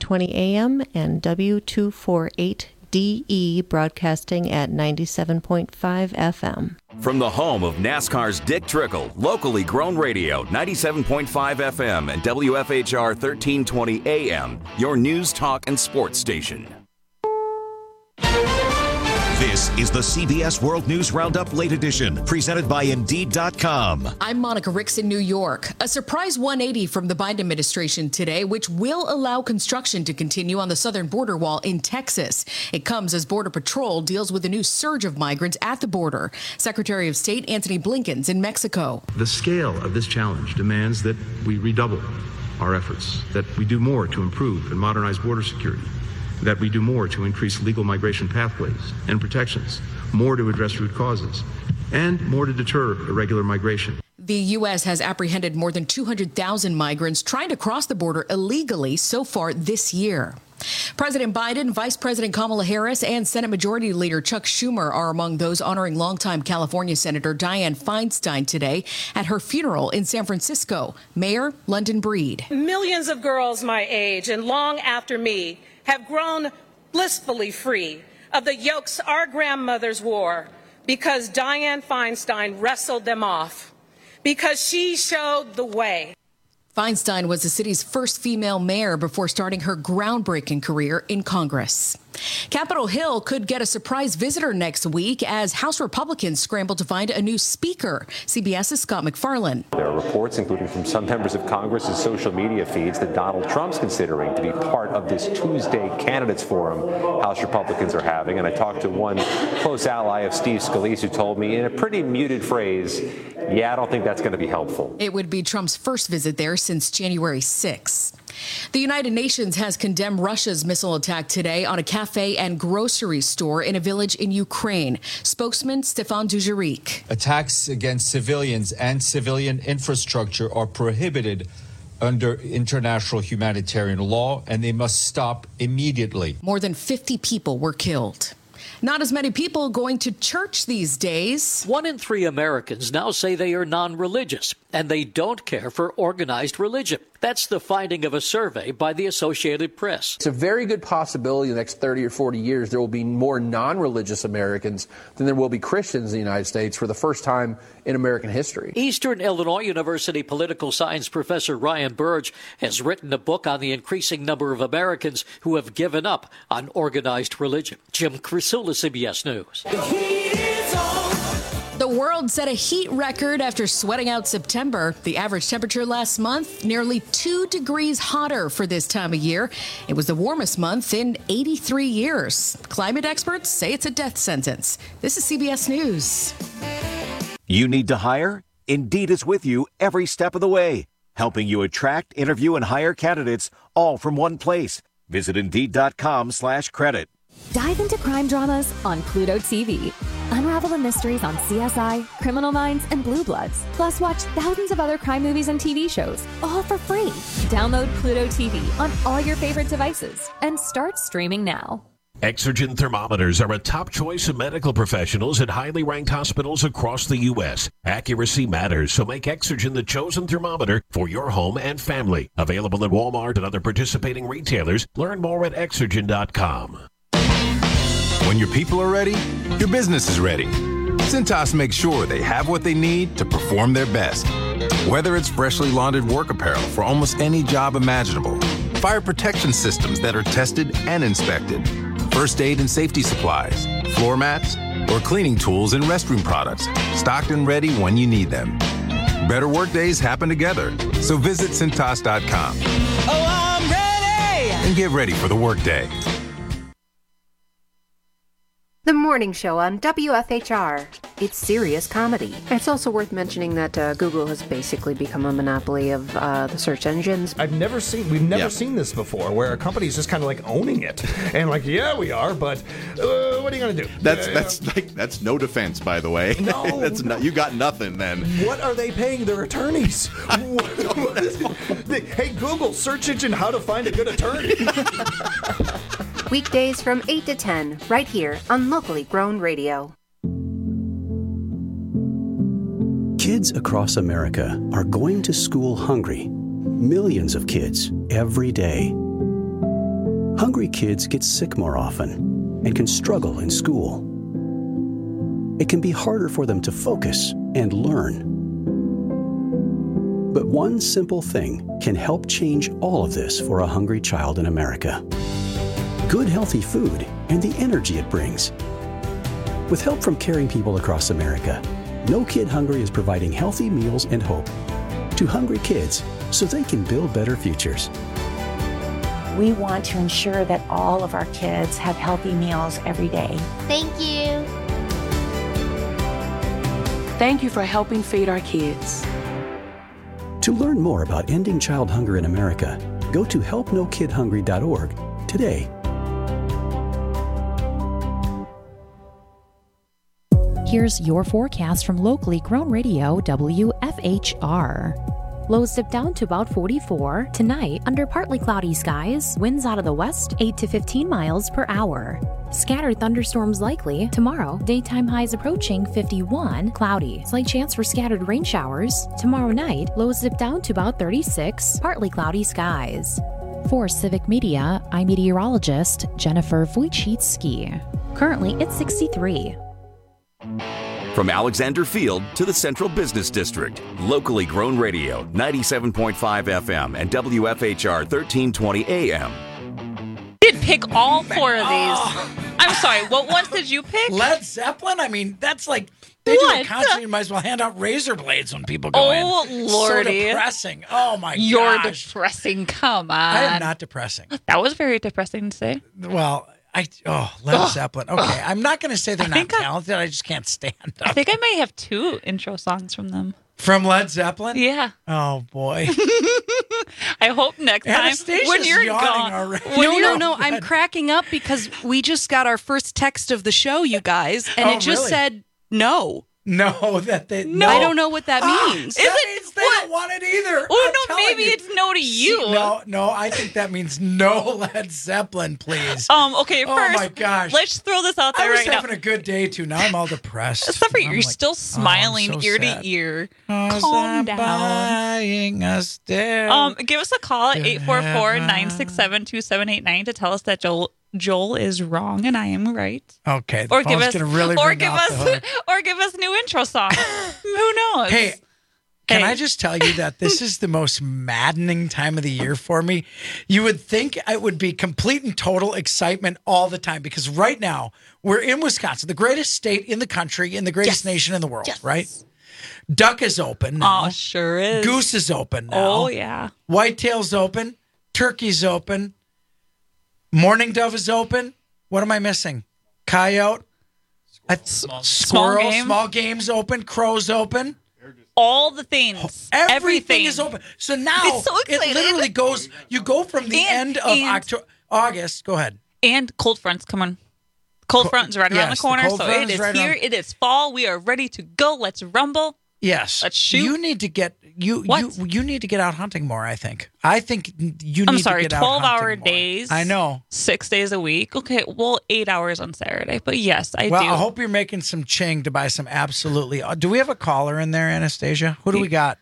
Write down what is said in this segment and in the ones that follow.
1320 AM and W248DE broadcasting at 97.5 FM. From the home of NASCAR's Dick Trickle, locally grown radio, 97.5 FM and WFHR 1320 AM, your news, talk, and sports station. This is the CBS World News Roundup Late Edition, presented by Indeed.com. I'm Monica Ricks in New York. A surprise 180 from the Biden administration today, which will allow construction to continue on the southern border wall in Texas. It comes as Border Patrol deals with a new surge of migrants at the border. Secretary of State Antony Blinken's in Mexico. The scale of this challenge demands that we redouble our efforts, that we do more to improve and modernize border security, that we do more to increase legal migration pathways and protections, more to address root causes, and more to deter irregular migration. The U.S. has apprehended more than 200,000 migrants trying to cross the border illegally so far this year. President Biden, Vice President Kamala Harris, and Senate Majority Leader Chuck Schumer are among those honoring longtime California Senator Dianne Feinstein today at her funeral in San Francisco. Mayor London Breed. Millions of girls my age and long after me have grown blissfully free of the yokes our grandmothers wore because Dianne Feinstein wrestled them off, because she showed the way. Feinstein was the city's first female mayor before starting her groundbreaking career in Congress. Capitol Hill could get a surprise visitor next week as House Republicans scramble to find a new speaker. CBS's Scott McFarland. There are reports, including from some members of Congress's social media feeds, that Donald Trump's considering to be part of this Tuesday candidates forum House Republicans are having. And I talked to one close ally of Steve Scalise who told me in a pretty muted phrase, yeah, I don't think that's going to be helpful. It would be Trump's first visit there since January 6. The United Nations has condemned Russia's missile attack today on a cafe and grocery store in a village in Ukraine. Spokesman Stefan Dujarric. Attacks against civilians and civilian infrastructure are prohibited under international humanitarian law, and they must stop immediately. More than 50 people were killed. Not as many people going to church these days. 1 in 3 Americans now say they are non-religious, and they don't care for organized religion. That's the finding of a survey by the Associated Press. It's a very good possibility in the next 30 or 40 years there will be more non-religious Americans than there will be Christians in the United States for the first time in American history. Eastern Illinois University political science professor Ryan Burge has written a book on the increasing number of Americans who have given up on organized religion. Jim Crisula, CBS News. The world set a heat record after sweating out September. The average temperature last month, nearly 2 degrees hotter for this time of year. It was the warmest month in 83 years. Climate experts say it's a death sentence. This is CBS News. You need to hire? Indeed is with you every step of the way, helping you attract, interview, and hire candidates all from one place. Visit Indeed.com/credit. Dive into crime dramas on Pluto TV. Unravel the mysteries on CSI, Criminal Minds, and Blue Bloods. Plus, watch thousands of other crime movies and TV shows, all for free. Download Pluto TV on all your favorite devices and start streaming now. Exergen thermometers are a top choice of medical professionals at highly ranked hospitals across the U.S. Accuracy matters, so make Exergen the chosen thermometer for your home and family. Available at Walmart and other participating retailers. Learn more at Exergen.com. When your people are ready, your business is ready. Cintas makes sure they have what they need to perform their best. Whether it's freshly laundered work apparel for almost any job imaginable, fire protection systems that are tested and inspected, first aid and safety supplies, floor mats, or cleaning tools and restroom products, stocked and ready when you need them. Better work days happen together, so visit Cintas.com. Oh, I'm ready! And get ready for the workday. The Morning Show on WFHR. It's serious comedy. It's also worth mentioning that Google has basically become a monopoly of the search engines. We've never seen this before, where a company's just kind of like owning it. And like, yeah, we are, but what are you going to do? That's no defense, by the way. No. You got nothing then. What are they paying their attorneys? Hey, Google, search engine, how to find a good attorney. Weekdays from 8 to 10, right here on Locally Grown Radio. Kids across America are going to school hungry. Millions of kids every day. Hungry kids get sick more often and can struggle in school. It can be harder for them to focus and learn. But one simple thing can help change all of this for a hungry child in America. Good, healthy food and the energy it brings. With help from caring people across America, No Kid Hungry is providing healthy meals and hope to hungry kids so they can build better futures. We want to ensure that all of our kids have healthy meals every day. Thank you. Thank you for helping feed our kids. To learn more about ending child hunger in America, go to helpnokidhungry.org today. Here's your forecast from locally grown radio WFHR. Lows dip down to about 44. Tonight, under partly cloudy skies, winds out of the west 8 to 15 miles per hour. Scattered thunderstorms likely. Tomorrow, daytime highs approaching 51, cloudy. Slight chance for scattered rain showers. Tomorrow night, lows dip down to about 36, partly cloudy skies. For Civic Media, I'm meteorologist Jennifer Wojcicki. Currently, it's 63. From Alexander Field to the Central Business District, locally grown radio, 97.5 FM and WFHR 1320 AM. Did pick all four of these. I'm sorry, what ones did you pick? Led Zeppelin? I mean, that's like, they do a concert, you might as well hand out razor blades when people go in. Oh, Lordy. So depressing. Oh, my gosh. You're depressing. Come on. I am not depressing. That was very depressing to say. Well, Led Zeppelin. Okay, I'm not going to say they're not talented. I just can't stand them. I think I may have 2 intro songs from them. From Led Zeppelin? Yeah. Oh, boy. I hope next time when you're gone. No, I'm cracking up because we just got our first text of the show, you guys, and it just said no. No, that they... No. I don't know what that means. That means they don't want it either. Oh, no, maybe it's no to you. No, I think that means no Led Zeppelin, please. Okay, oh first, my gosh. Let's throw this out there right now. I was having a good day, too. Now I'm all depressed. Except for you're still smiling ear to ear. Calm down. Buying a stair. Give us a call at 844-967-2789 to tell us that Joel is wrong and I am right. Okay, the phone's gonna really ring off the hook. Or give us new intro song. Who knows? Hey, can I just tell you that this is the most maddening time of the year for me? You would think it would be complete and total excitement all the time because right now we're in Wisconsin, the greatest state in the country and the greatest nation in the world, right? Duck is open now. Oh, sure is. Goose is open now. Oh, yeah. Whitetail's open. Turkey's open. Mourning dove is open. What am I missing? Coyote. Squirrel. Small game's open. Crow's open. All the things. Everything is open. So now it literally goes, you go from the end of August. Go ahead. And cold front's coming. Cold front's right around the corner. So it is here. It is fall. We are ready to go. Let's rumble. Yes. Let's shoot. You need to get you need to get out hunting more, I think. You need to get out hunting 12-hour days. I know. 6 days a week. Okay, well, 8 hours on Saturday. But yes, I do. Well, I hope you're making some ching to buy some absolutely. Do we have a caller in there, Anastasia? Who do we got?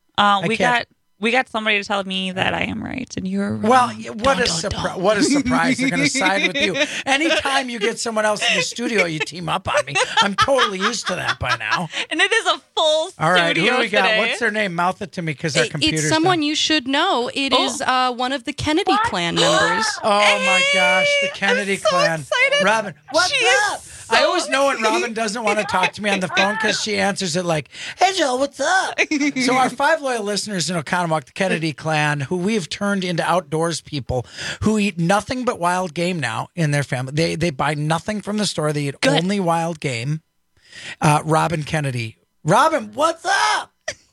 We got somebody to tell me that I am right and you're wrong. Well, what a surprise. They're going to side with you. Anytime you get someone else in the studio, you team up on me. I'm totally used to that by now. And it is a full studio. All right, who do we got? Today. What's their name? Mouth it to me because our computer's It's someone you should know. It is one of the Kennedy clan members. Oh, my gosh, the Kennedy clan. Excited. Robin, what's up? I always know when Robin doesn't want to talk to me on the phone because she answers it like, hey, Joel, what's up? So our 5 loyal listeners in Oconomowoc, the Kennedy clan, who we have turned into outdoors people who eat nothing but wild game now in their family. They buy nothing from the store. They eat only wild game. Robin Kennedy. Robin, what's up?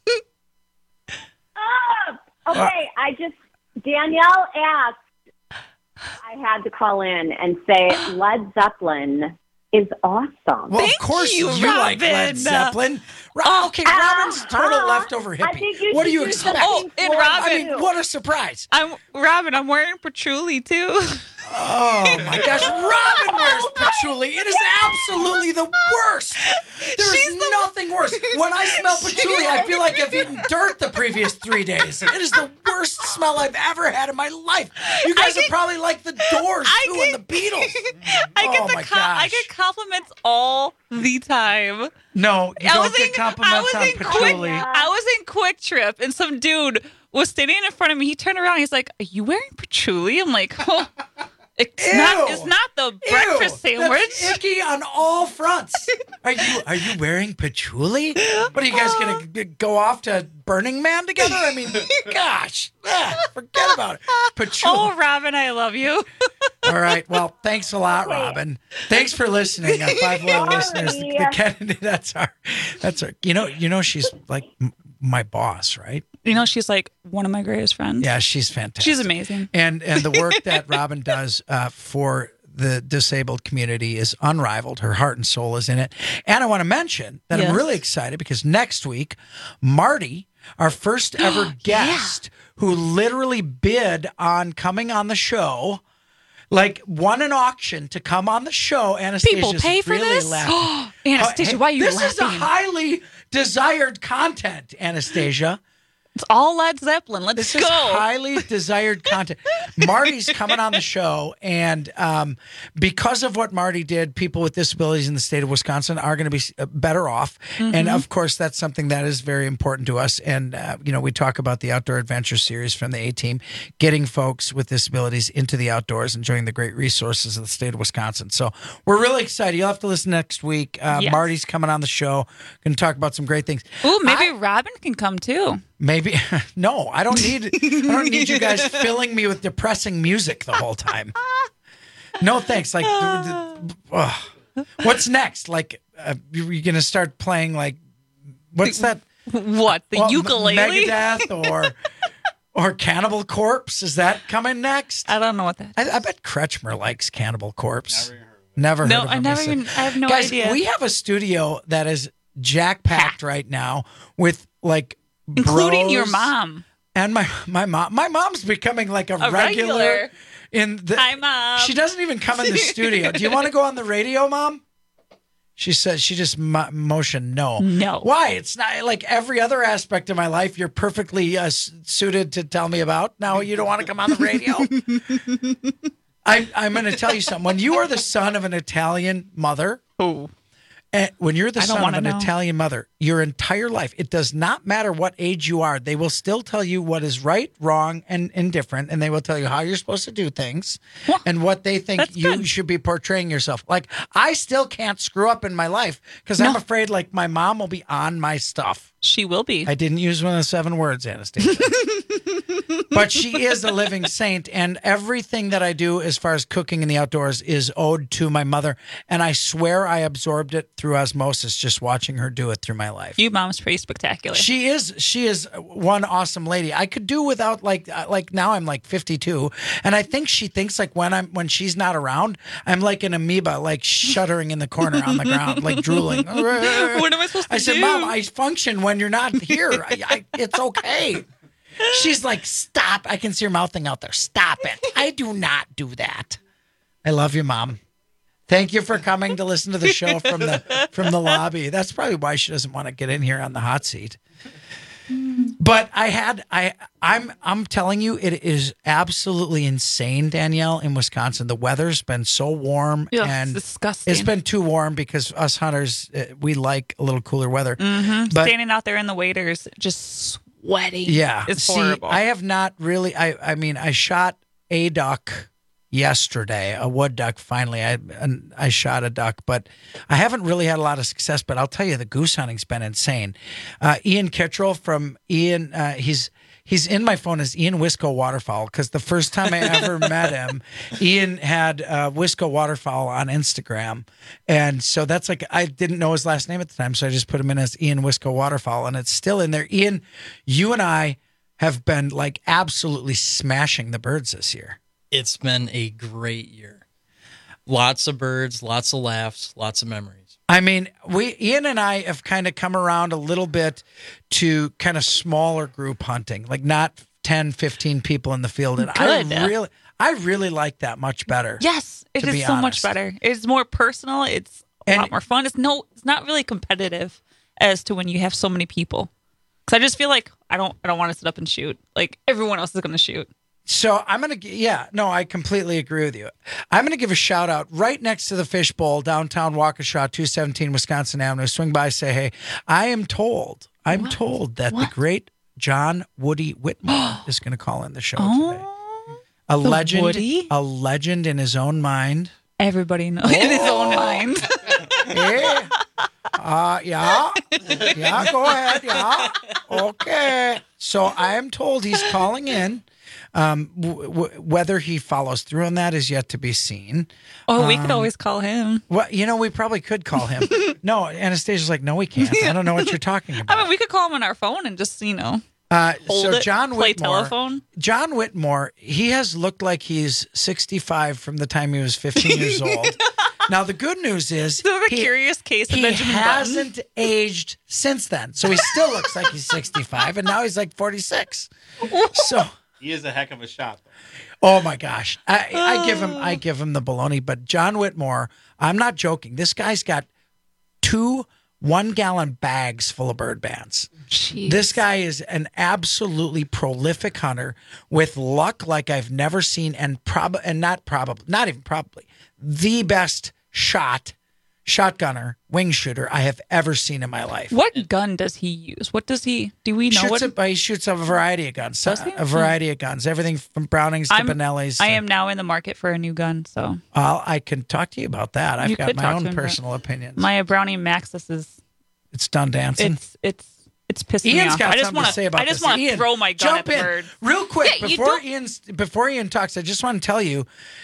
Okay, Danielle asked, I had to call in and say Led Zeppelin is awesome. Well, of course you like Led Zeppelin. Okay, Robin's a total leftover hippie. What do you expect? Oh, and Robin. I mean, what a surprise. I'm wearing patchouli too. Oh my gosh, Robin wears patchouli. It is absolutely the worst. There is nothing worse. When I smell patchouli, I feel like I've eaten dirt the previous 3 days. It is the worst worst smell I've ever had in my life. You guys are probably like the Doors too, and the Beatles. I get compliments all the time. No, you don't get compliments on patchouli. I was in Quick Trip, and some dude was standing in front of me. He turned around. He's like, "Are you wearing patchouli?" I'm like, "Oh, it's not the breakfast sandwich." That's icky on all fronts. Are you wearing patchouli? What are you guys gonna go off to Burning Man together? I mean, gosh, forget about it. Patchouli. Oh, Robin, I love you. All right. Well, thanks a lot, Robin. Thanks for listening. Our 5 loyal listeners. The Kennedy. That's our. You know, she's like my boss, right? You know, she's like one of my greatest friends. Yeah, she's fantastic. She's amazing. And the work that Robin does for the disabled community is unrivaled. Her heart and soul is in it. And I want to mention that I'm really excited because next week, Marty, our first ever guest, who literally bid on coming on the show, like won an auction to come on the show. Anastasia's people pay for really this? laughing. Anastasia, why are you laughing? laughing? This is a highly desired content, Anastasia. It's all Led Zeppelin. Let's go. This is highly desired content. Marty's coming on the show, and because of what Marty did, people with disabilities in the state of Wisconsin are going to be better off. Mm-hmm. And, of course, that's something that is very important to us. And, we talk about the Outdoor Adventure Series from the A-Team, getting folks with disabilities into the outdoors, enjoying the great resources of the state of Wisconsin. So we're really excited. You'll have to listen next week. Yes. Marty's coming on the show. Going to talk about some great things. Ooh, maybe Robin can come, too. Maybe no. I don't need you guys filling me with depressing music the whole time. No thanks. Like, what's next? Like, you're gonna start playing like, what's that? What the ukulele? Megadeth or Cannibal Corpse? Is that coming next? I don't know what that is. I bet Kretschmer likes Cannibal Corpse. Never heard of him. I have no guys, idea. We have a studio that is jack-packed right now with like. Including bros your mom. And my mom. My mom's becoming like a regular in the. Hi, Mom. She doesn't even come in the studio. Do you want to go on the radio, Mom? She says she just motioned no. No. Why? It's not like every other aspect of my life you're perfectly suited to tell me about. Now you don't want to come on the radio? I'm going to tell you something. When you are the son of an Italian mother. Oh. And when you're the son of an Italian mother, your entire life, it does not matter what age you are. They will still tell you what is right, wrong, and indifferent, and they will tell you how you're supposed to do things and what they think you should be portraying yourself. Like, I still can't screw up in my life because I'm afraid, like, my mom will be on my stuff. She will be. I didn't use one of the 7 words, Anastasia. But she is a living saint, and everything that I do as far as cooking in the outdoors is owed to my mother, and I swear I absorbed it through osmosis just watching her do it through my life. Your mom's pretty spectacular. She is one awesome lady. I could do without like now I'm like 52, and I think she thinks like when she's not around, I'm like an amoeba, like shuddering in the corner on the ground, like drooling. What am I supposed to do? I said, Mom, I function when you're not here. It's okay. She's like, stop. I can see her mouthing out there. Stop it. I do not do that. I love you, Mom. Thank you for coming to listen to the show from the lobby. That's probably why she doesn't want to get in here on the hot seat. But I'm telling you, it is absolutely insane, Danielle, in Wisconsin. The weather's been so warm, and it's disgusting. It's been too warm because us hunters, we like a little cooler weather. Mm-hmm. But, standing out there in the waders, just sweaty. Yeah, it's horrible. I have not really. I mean, I shot a duck yesterday, a wood duck. Finally, I shot a duck, but I haven't really had a lot of success. But I'll tell you, the goose hunting's been insane. Ian Kittrell from Ian, he's in my phone as Ian Wisco Waterfowl because the first time I ever met him, Ian had Wisco Waterfowl on Instagram, and so that's like I didn't know his last name at the time, so I just put him in as Ian Wisco Waterfowl, and it's still in there. Ian, you and I have been like absolutely smashing the birds this year. It's been a great year. Lots of birds, lots of laughs, lots of memories. I mean, Ian and I have kind of come around a little bit to kind of smaller group hunting, like not 10, 15 people in the field. And I really like that much better. Yes, it is so much better. It's more personal. It's a lot more fun. It's not really competitive as to when you have so many people. Because I just feel like I don't want to sit up and shoot. Like everyone else is going to shoot. So I'm going to, I completely agree with you. I'm going to give a shout out right next to the Fish Bowl, downtown Waukesha, 217 Wisconsin Avenue. Swing by, say, hey, I'm told that the great John Woody Whitmore is going to call in the show today. A legend in his own mind. Everybody knows in his own mind. Yeah. Yeah, go ahead. Yeah. Okay. So I am told he's calling in. Whether he follows through on that is yet to be seen. Oh, we could always call him. Well, we probably could call him. No, Anastasia's like, no, we can't. I don't know what you're talking about. I mean, we could call him on our phone and just, hold it, John play Whitmore, telephone. John Whitmore, he has looked like he's 65 from the time he was 15 years old. Now, the good news is curious case of Benjamin hasn't aged since then. So he still looks like he's 65, and now he's like 46. So he is a heck of a shot, though. Oh my gosh. I give him the baloney, but John Whitmore, I'm not joking. This guy's got 2 1-gallon bags full of bird bands. Jeez. This guy is an absolutely prolific hunter with luck like I've never seen, and not even probably the best shotgunner, wing shooter I have ever seen in my life. What gun does he use? Do we know he shoots a variety of guns. Everything from Brownings to Benellis. I am now in the market for a new gun, so I can talk to you about that. I've got my own personal opinions. My Browning Maxus is it's done dancing. It's pissing Ian's me off. got I just something to say about this. I just want to throw my gun at the bird. Real quick before Ian talks. I just want to tell you,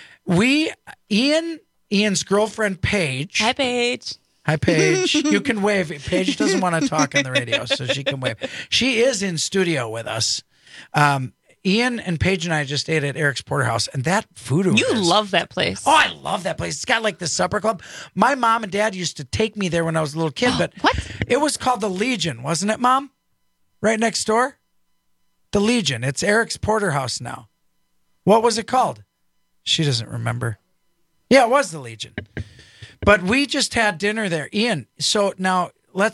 Ian's girlfriend Paige. Hi, Paige. Hi, Paige. You can wave. Paige doesn't want to talk on the radio, so she can wave. She is in studio with us. Ian and Paige and I just ate at Eric's Porterhouse, and that food. You love that place. Oh, I love that place. It's got like the supper club. My mom and dad used to take me there when I was a little kid, but it was called the Legion, wasn't it, Mom? Right next door? The Legion. It's Eric's Porterhouse now. What was it called? She doesn't remember. Yeah, it was the Legion. But we just had dinner there. Ian, so now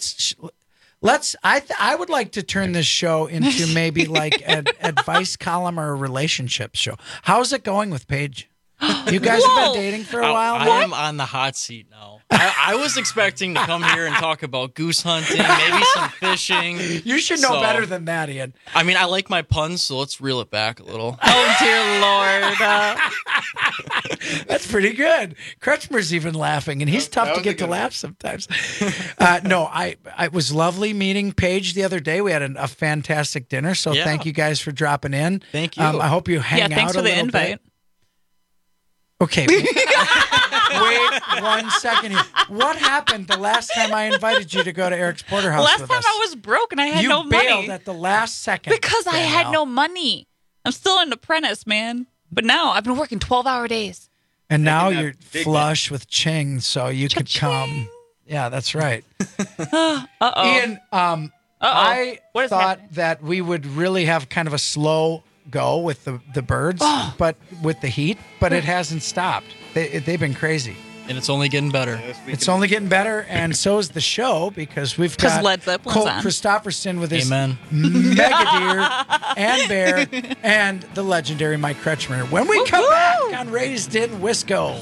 I would like to turn this show into maybe like an advice column or a relationship show. How's it going with Paige? You guys have been dating for a while now? I am on the hot seat now. I was expecting to come here and talk about goose hunting, maybe some fishing. You should know better than that, Ian. I mean, I like my puns, so let's reel it back a little. Oh, dear Lord. That's pretty good. Kretschmer's even laughing, and he's tough to get to laugh sometimes. No, it was lovely meeting Paige the other day. We had a fantastic dinner, so thank you guys for dropping in. Thank you. I hope you hang out a little bit. Thanks for the invite. Okay. Wait 1 second here. What happened the last time I invited you to go to Eric's Porterhouse last with time us? I was broke and I had no money. You bailed at the last second. Because I had no money. I'm still an apprentice, man. But now I've been working 12-hour days. And now you're flush with Ching, so you could come. Yeah, that's right. Uh-oh. Ian, I thought that we would really have kind of a slow go with the birds, but with the heat, but it hasn't stopped. They've been crazy. And it's only getting better. It's only getting better, and so is the show, because we've got Led Zeppelin's Colt on. Christopherson with his Amen. Mega Deer and Bear and the legendary Mike Kretschmer. When we come back on Raised in Wisco.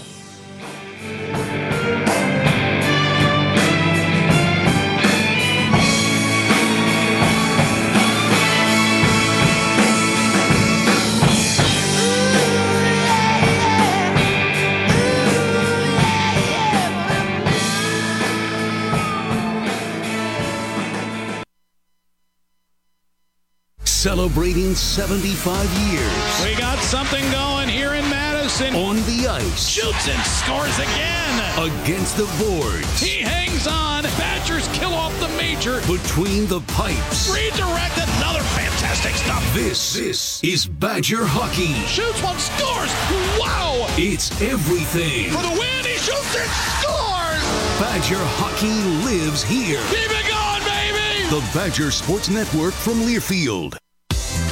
Celebrating 75 years. We got something going here in Madison. On the ice. Shoots and scores again. Against the boards. He hangs on. Badgers kill off the major. Between the pipes. Redirect, another fantastic stop. This is Badger hockey. Shoots one, scores. Wow. It's everything. For the win, he shoots and scores. Badger hockey lives here. Keep it going, baby. The Badger Sports Network from Learfield.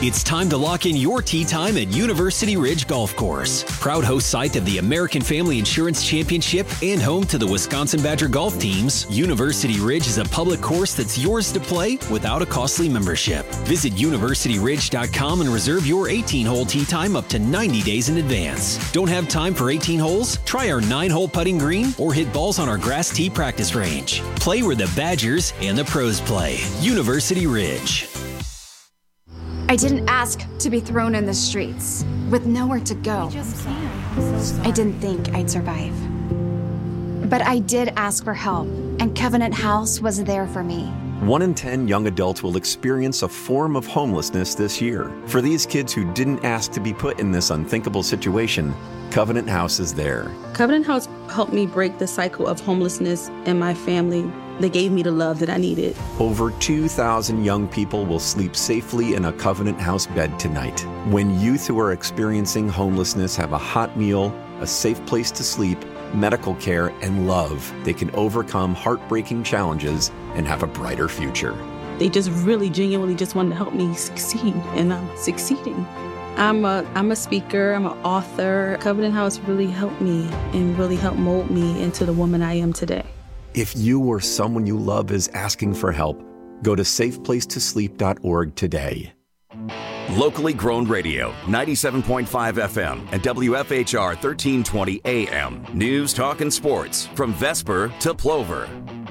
It's time to lock in your tee time at University Ridge Golf Course. Proud host site of the American Family Insurance Championship and home to the Wisconsin Badger golf teams, University Ridge is a public course that's yours to play without a costly membership. Visit universityridge.com and reserve your 18-hole tee time up to 90 days in advance. Don't have time for 18 holes? Try our 9-hole putting green or hit balls on our grass tee practice range. Play where the Badgers and the pros play. University Ridge. I didn't ask to be thrown in the streets with nowhere to go. I didn't think I'd survive. But I did ask for help, and Covenant House was there for me. 1 in 10 young adults will experience a form of homelessness this year. For these kids who didn't ask to be put in this unthinkable situation, Covenant House is there. Covenant House helped me break the cycle of homelessness in my family. They gave me the love that I needed. Over 2,000 young people will sleep safely in a Covenant House bed tonight. When youth who are experiencing homelessness have a hot meal, a safe place to sleep, medical care, and love, they can overcome heartbreaking challenges and have a brighter future. They just really genuinely just wanted to help me succeed, and I'm succeeding. I'm a speaker, I'm an author. Covenant House really helped me and really helped mold me into the woman I am today. If you or someone you love is asking for help, go to safeplacetosleep.org today. Locally grown radio, 97.5 FM and WFHR 1320 AM. News, talk, and sports from Vesper to Plover.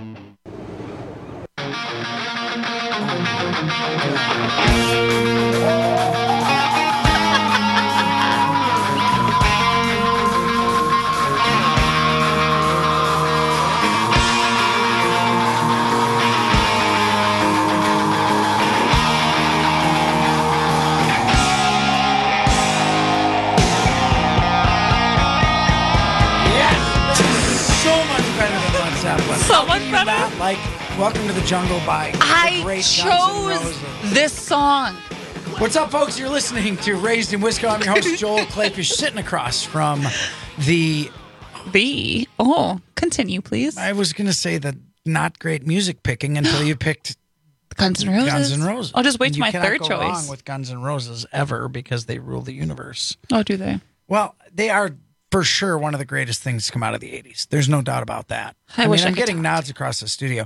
So much better. Like Welcome to the Jungle by the great Guns N' Roses. This song. What's up, folks? You're listening to Raised in Wisconsin. I'm your host, Joel Clayfish, sitting across from the... Continue, please. I was going to say the not great music picking until you picked Guns N' Roses. Guns N' Roses. I'll just wait to my third choice. You cannot go wrong with Guns N' Roses ever because they rule the universe. Oh, do they? Well, they are for sure one of the greatest things to come out of the 80s. There's no doubt about that. I wish I'm I could getting nods across the studio.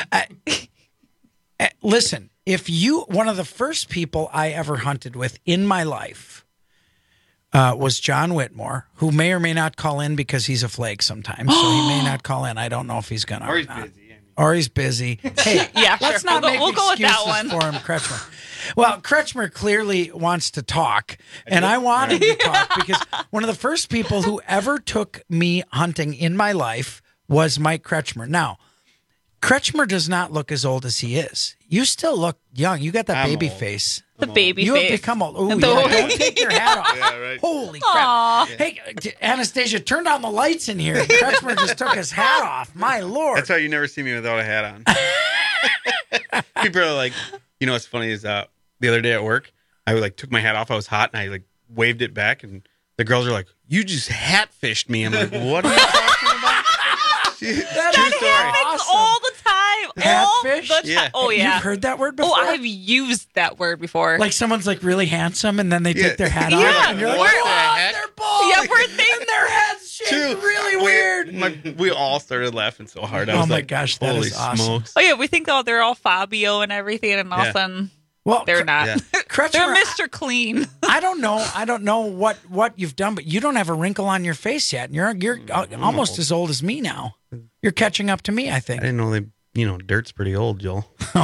Listen, one of the first people I ever hunted with in my life was John Whitmore, who may or may not call in because he's a flake sometimes. So he may not call in. I don't know if he's going to. Or he's busy. Or he's busy. Hey, yeah, let's sure. not make we'll go with that excuses one. for him, Kretschmer. Well, Kretschmer clearly wants to talk, and I want him to talk because one of the first people who ever took me hunting in my life was Mike Kretschmer. Now, Kretschmer does not look as old as he is. You still look young. You got that baby face. The baby you face. have become old. Ooh, yeah, don't take your hat off. Yeah, right. Holy crap. Aww. Hey, Anastasia, turn down the lights in here. Kretschmer just took his hat off. My Lord. That's how you never see me without a hat on. People are like, you know what's funny is the other day at work, I took my hat off. I was hot and I waved it back, and the girls are like, "You just hat fished me." I'm like, "What are you talking about?" That happens all the time. Hatfish? All the time. Oh, yeah. You've heard that word before? Oh, I've used that word before. Like someone's really handsome and then they take their hat off. Yeah. And you're like, What what? the heck? They're bald. Yeah, we're thinking and their heads shaped really weird. We all started laughing so hard. I Oh was my like, gosh, that holy is awesome. smokes. Oh, yeah, we think, they're all Fabio and everything, and all of a sudden, well, they're not. Yeah. Kretschmer, They're Mr. Clean. I don't know what you've done, but you don't have a wrinkle on your face yet. And you're almost as old as me now. You're catching up to me, I think. I didn't know dirt's pretty old, Joel.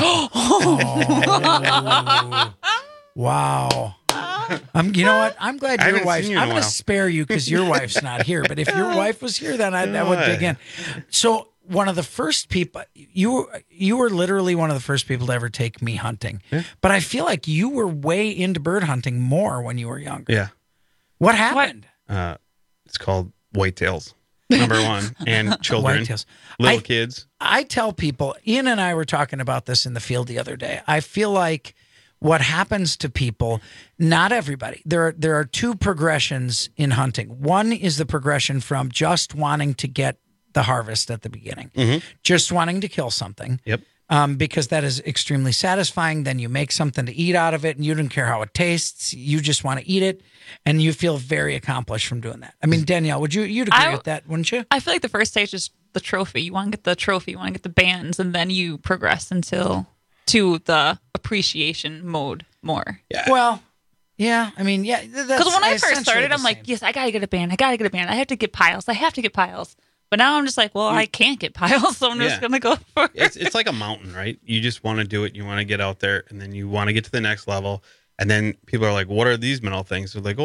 Wow. You know what? I'm glad I your haven't wife's. seen you in I'm a going to while. spare you because your wife's not here. But if your wife was here, then I would dig in. So one of the first people, you were literally one of the first people to ever take me hunting. Yeah. But I feel like you were way into bird hunting more when you were younger. Yeah. What happened? It's called whitetails. Number one, and children, Whitetails. little kids. I tell people, Ian and I were talking about this in the field the other day. I feel like what happens to people, not everybody, there are two progressions in hunting. One is the progression from just wanting to get the harvest at the beginning, just wanting to kill something. Yep. because that is extremely satisfying. Then you make something to eat out of it, and you don't care how it tastes. You just want to eat it, and you feel very accomplished from doing that. I mean, Danielle, you'd agree with that, wouldn't you? I feel like the first stage is the trophy. You want to get the trophy, you want to get the bands, and then you progress to the appreciation mode more. Yeah. Well, yeah. I mean, yeah. Because when I first started, I'm like, yes, I got to get a band. I have to get piles. But now I'm just like, well, I can't get piles, so I'm just going to go for it. It's like a mountain, right? You just want to do it. You want to get out there, and then you want to get to the next level. And then people are like, what are these metal things? They're like,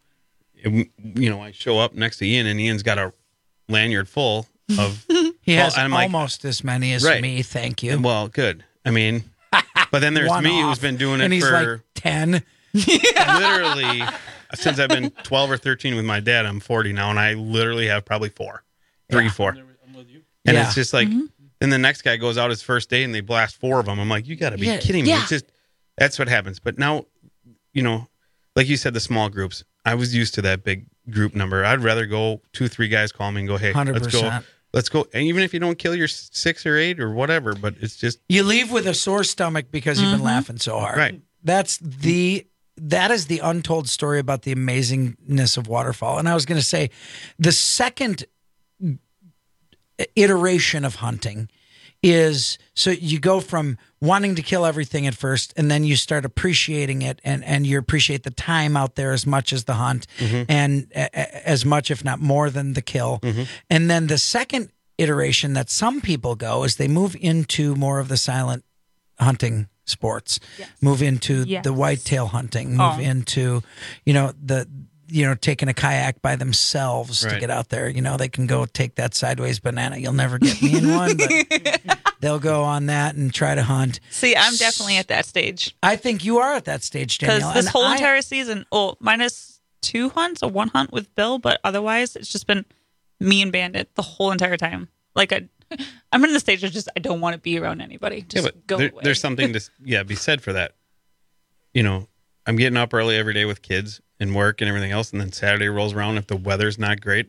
I show up next to Ian, and Ian's got a lanyard full of... He has almost as many as me, thank you. Well, good. I mean, but then there's me who's been doing it he's for... like 10. Literally, since I've been 12 or 13 with my dad, I'm 40 now, and I literally have probably 4. 4. And it's just like, then the next guy goes out his first day and they blast 4 of them. I'm like, you got to be kidding me. It's just, that's what happens. But now, like you said, the small groups, I was used to that big group number. I'd rather go 2-3 guys call me and go, hey, 100%. Let's go. And even if you don't kill your 6 or 8 or whatever, but it's just. You leave with a sore stomach because you've been laughing so hard. Right. That is the untold story about the amazingness of waterfowl. And I was going to say, the second iteration of hunting is, so you go from wanting to kill everything at first, and then you start appreciating it, and you appreciate the time out there as much as the hunt, and as much, if not more, than the kill. And then the second iteration that some people go is they move into more of the silent hunting sports, move into the whitetail hunting, move into, taking a kayak by themselves to get out there. They can go take that sideways banana. You'll never get me in one, but they'll go on that and try to hunt. See, I'm definitely at that stage. I think you are at that stage, Danielle. Because this whole entire season, minus 2 hunts or 1 hunt with Bill, but otherwise it's just been me and Bandit the whole entire time. Like I'm in the stage of just, I don't want to be around anybody. Just go away. There's something to be said for that. I'm getting up early every day with kids and work and everything else, and then Saturday rolls around. If the weather's not great,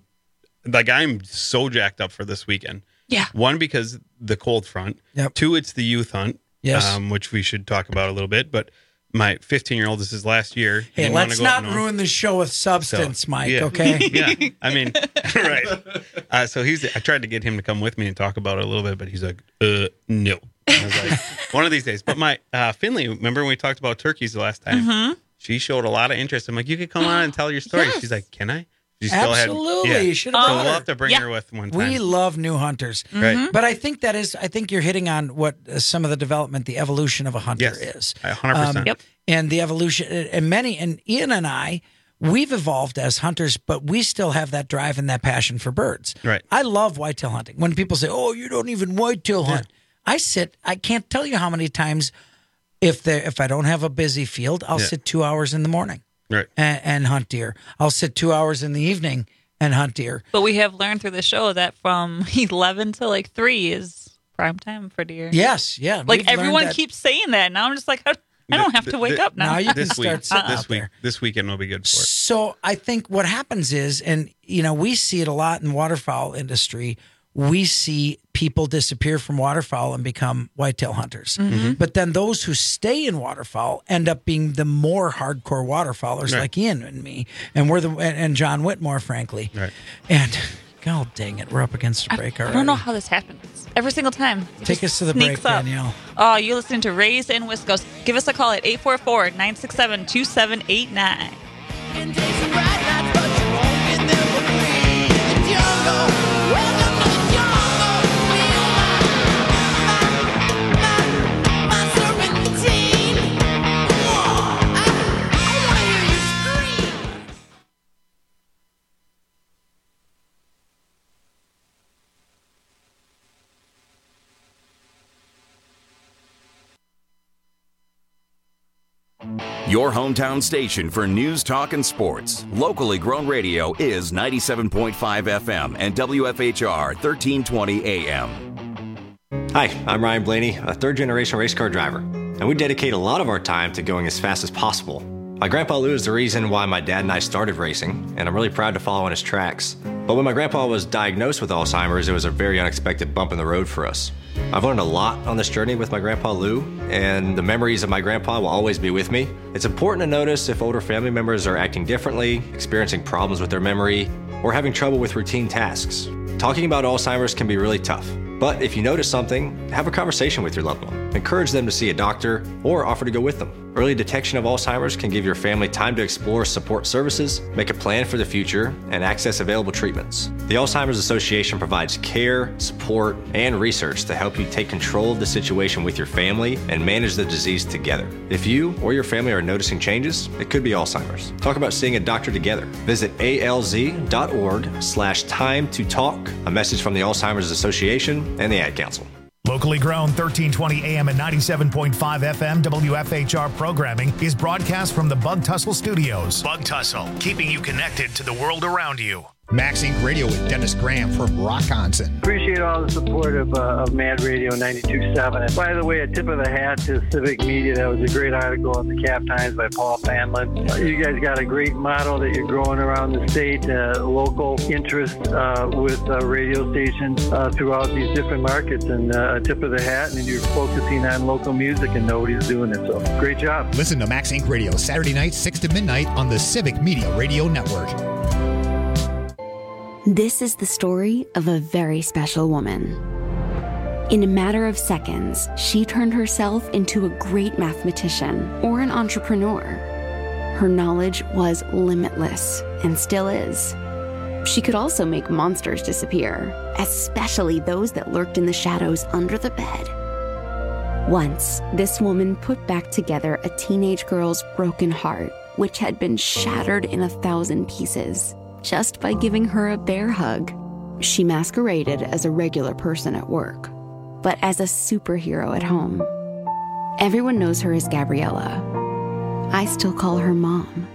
I'm so jacked up for this weekend. Yeah. 1, because the cold front. Yep. 2, it's the youth hunt. Yes. Which we should talk about a little bit. But my 15-year-old, this is last year. Hey, let's not ruin the show with substance, Mike. Yeah. Okay. Yeah. I mean, right. So I tried to get him to come with me and talk about it a little bit, but he's like, no. I was like, one of these days. But my Finley, remember when we talked about turkeys the last time? She showed a lot of interest. I'm like, you could come on and tell your story. She's like, can I? She still Absolutely. You should have so we'll have to bring her with one time. We love new hunters. Right. But I think you're hitting on what some of the development, the evolution of a hunter is. 100%. Yep. And the evolution, and Ian and I, we've evolved as hunters, but we still have that drive and that passion for birds. Right. I love whitetail hunting. When people say, oh, you don't even whitetail hunt. I can't tell you how many times, if I don't have a busy field, I'll sit 2 hours in the morning. Right. And hunt deer. I'll sit 2 hours in the evening and hunt deer. But we have learned through the show that from 11 to 3 is prime time for deer. Yes, yeah. Everyone keeps saying that. Now I'm just like, I don't have to wake up now. Now you can start sitting out there. This weekend will be good for it. So I think what happens is, and we see it a lot in the waterfowl industry, we see people disappear from waterfowl and become whitetail hunters. But then those who stay in waterfowl end up being the more hardcore waterfowlers, like Ian and me, and and John Whitmore, frankly. Right. And God dang it, we're up against a break already. I don't know how this happens. Every single time. Take us to the break, Danielle. Oh, you're listening to Raised in Wisco. Give us a call at 844-967-2789. Your hometown station for news, talk, and sports. Locally grown radio is 97.5 FM and WFHR 1320 AM. Hi, I'm Ryan Blaney, a third-generation race car driver, and we dedicate a lot of our time to going as fast as possible. My grandpa Lou is the reason why my dad and I started racing, and I'm really proud to follow in his tracks. But when my grandpa was diagnosed with Alzheimer's, it was a very unexpected bump in the road for us. I've learned a lot on this journey with my Grandpa Lou, and the memories of my grandpa will always be with me. It's important to notice if older family members are acting differently, experiencing problems with their memory, or having trouble with routine tasks. Talking about Alzheimer's can be really tough, but if you notice something, have a conversation with your loved one. Encourage them to see a doctor or offer to go with them. Early detection of Alzheimer's can give your family time to explore support services, make a plan for the future, and access available treatments. The Alzheimer's Association provides care, support, and research to help you take control of the situation with your family and manage the disease together. If you or your family are noticing changes, it could be Alzheimer's. Talk about seeing a doctor together. Visit alz.org/time to talk. A message from the Alzheimer's Association and the Ad Council. Locally grown 1320 AM and 97.5 FM WFHR programming is broadcast from the Bug Tussle Studios. Bug Tussle, keeping you connected to the world around you. Max Inc. Radio with Dennis Graham from Rockonson. Appreciate all the support of Mad Radio 92.7. And by the way, a tip of the hat to Civic Media. That was a great article in the Cap Times by Paul Fanlin. You guys got a great model that you're growing around the state, local interest with radio stations throughout these different markets. And a tip of the hat, and you're focusing on local music, and nobody's doing it. So great job. Listen to Max Inc. Radio Saturday night, 6 to midnight on the Civic Media Radio Network. This is the story of a very special woman. In a matter of seconds, she turned herself into a great mathematician or an entrepreneur. Her knowledge was limitless and still is. She could also make monsters disappear, especially those that lurked in the shadows under the bed. Once, this woman put back together a teenage girl's broken heart, which had been shattered in 1,000 pieces. Just by giving her a bear hug. She masqueraded as a regular person at work, but as a superhero at home. Everyone knows her as Gabriella. I still call her Mom.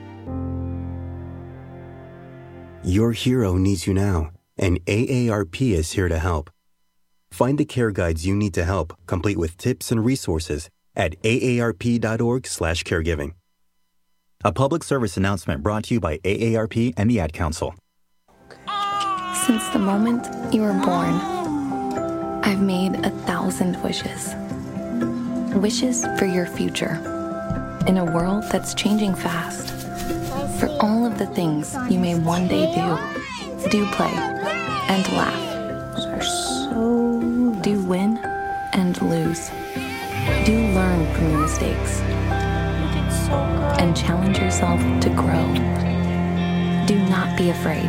Your hero needs you now, and AARP is here to help. Find the care guides you need to help, complete with tips and resources at aarp.org/caregiving. A public service announcement brought to you by AARP and the Ad Council. Since the moment you were born, I've made 1,000 wishes. Wishes for your future. In a world that's changing fast. For all of the things you may one day do. Do play and laugh. Do win and lose. Do learn from your mistakes. And challenge yourself to grow. Do not be afraid.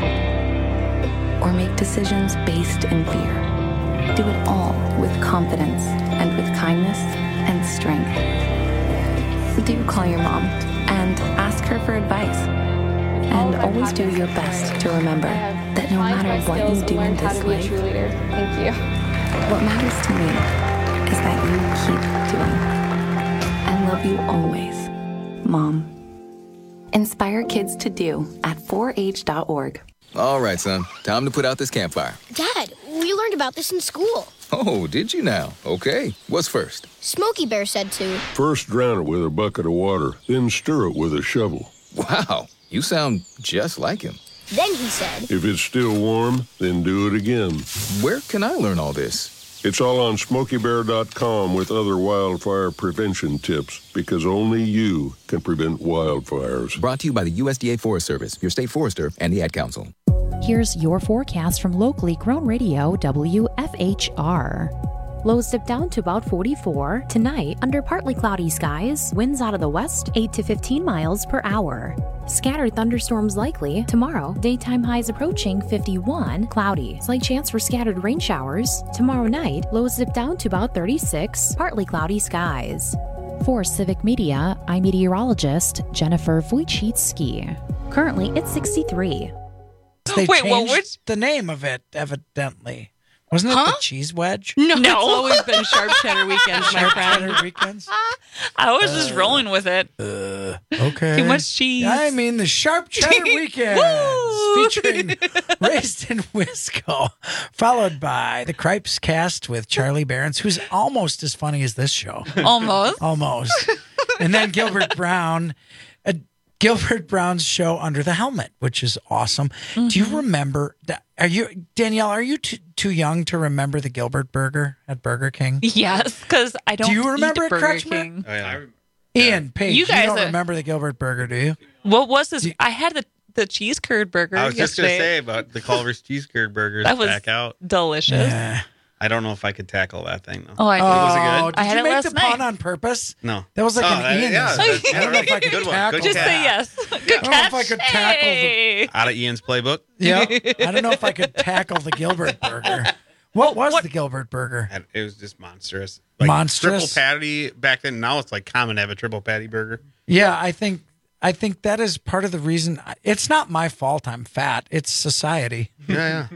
Or make decisions based in fear. Do it all with confidence and with kindness and strength. Do call your mom and ask her for advice. And always do your best to remember that no matter what you do in this life, thank you. What matters to me is that you keep doing. I love you always. Mom. Inspire kids to do at 4h.org. All right, son. Time to put out this campfire. Dad, we learned about this in school. Oh, did you now? Okay. What's first? Smokey Bear said to. First drown it with a bucket of water, then stir it with a shovel. Wow. You sound just like him. Then he said. If it's still warm, then do it again. Where can I learn all this? It's all on SmokeyBear.com with other wildfire prevention tips, because only you can prevent wildfires. Brought to you by the USDA Forest Service, your state forester, and the Ad Council. Here's your forecast from locally grown radio WFHR. Lows dip down to about 44. Tonight, under partly cloudy skies, winds out of the west 8 to 15 miles per hour. Scattered thunderstorms likely. Tomorrow, daytime highs approaching 51, cloudy. Slight chance for scattered rain showers. Tomorrow night, lows dip down to about 36, partly cloudy skies. For Civic Media, I'm meteorologist Jennifer Wojcicki. Currently, it's 63. They changed the name of it, evidently. Wasn't it the cheese wedge? No, it's always been sharp cheddar weekends, my friend. Cheddar weekends? I was just rolling with it. Okay. Too much cheese. I mean, the sharp cheddar weekends featuring Raised in Wisco, followed by the Cripes cast with Charlie Behrens, who's almost as funny as this show. Almost. Almost. And then Gilbert Brown. Gilbert Brown's show Under the Helmet, which is awesome. Mm-hmm. Do you remember that? Danielle, are you too young to remember the Gilbert Burger at Burger King? Yes, because I don't. Do you remember eat it, Burger Kretschmer? King. Oh, yeah. Ian, Paige, You you guys don't are- remember the Gilbert Burger, do you? What was this? I had the cheese curd burger. I was just going to yesterday. say about the Culver's cheese curd burgers That was back out. delicious. Yeah. I don't know if I could tackle that thing, though. Oh, I was it good? Did I had you it make last the pun night. on purpose? No. That was like Oh, an Ian. yeah, I yeah, don't know if I could good one. tackle Good Just catch. say yes. I don't know if I could tackle the. Hey. Out of Ian's playbook. Yeah, I don't know if I could tackle the Gilbert Burger. What was the Gilbert Burger? It was just monstrous. Monstrous? Triple patty back then. Now it's like common to have a triple patty burger. Yeah, I think that is part of the reason. It's not my fault I'm fat. It's society. Yeah,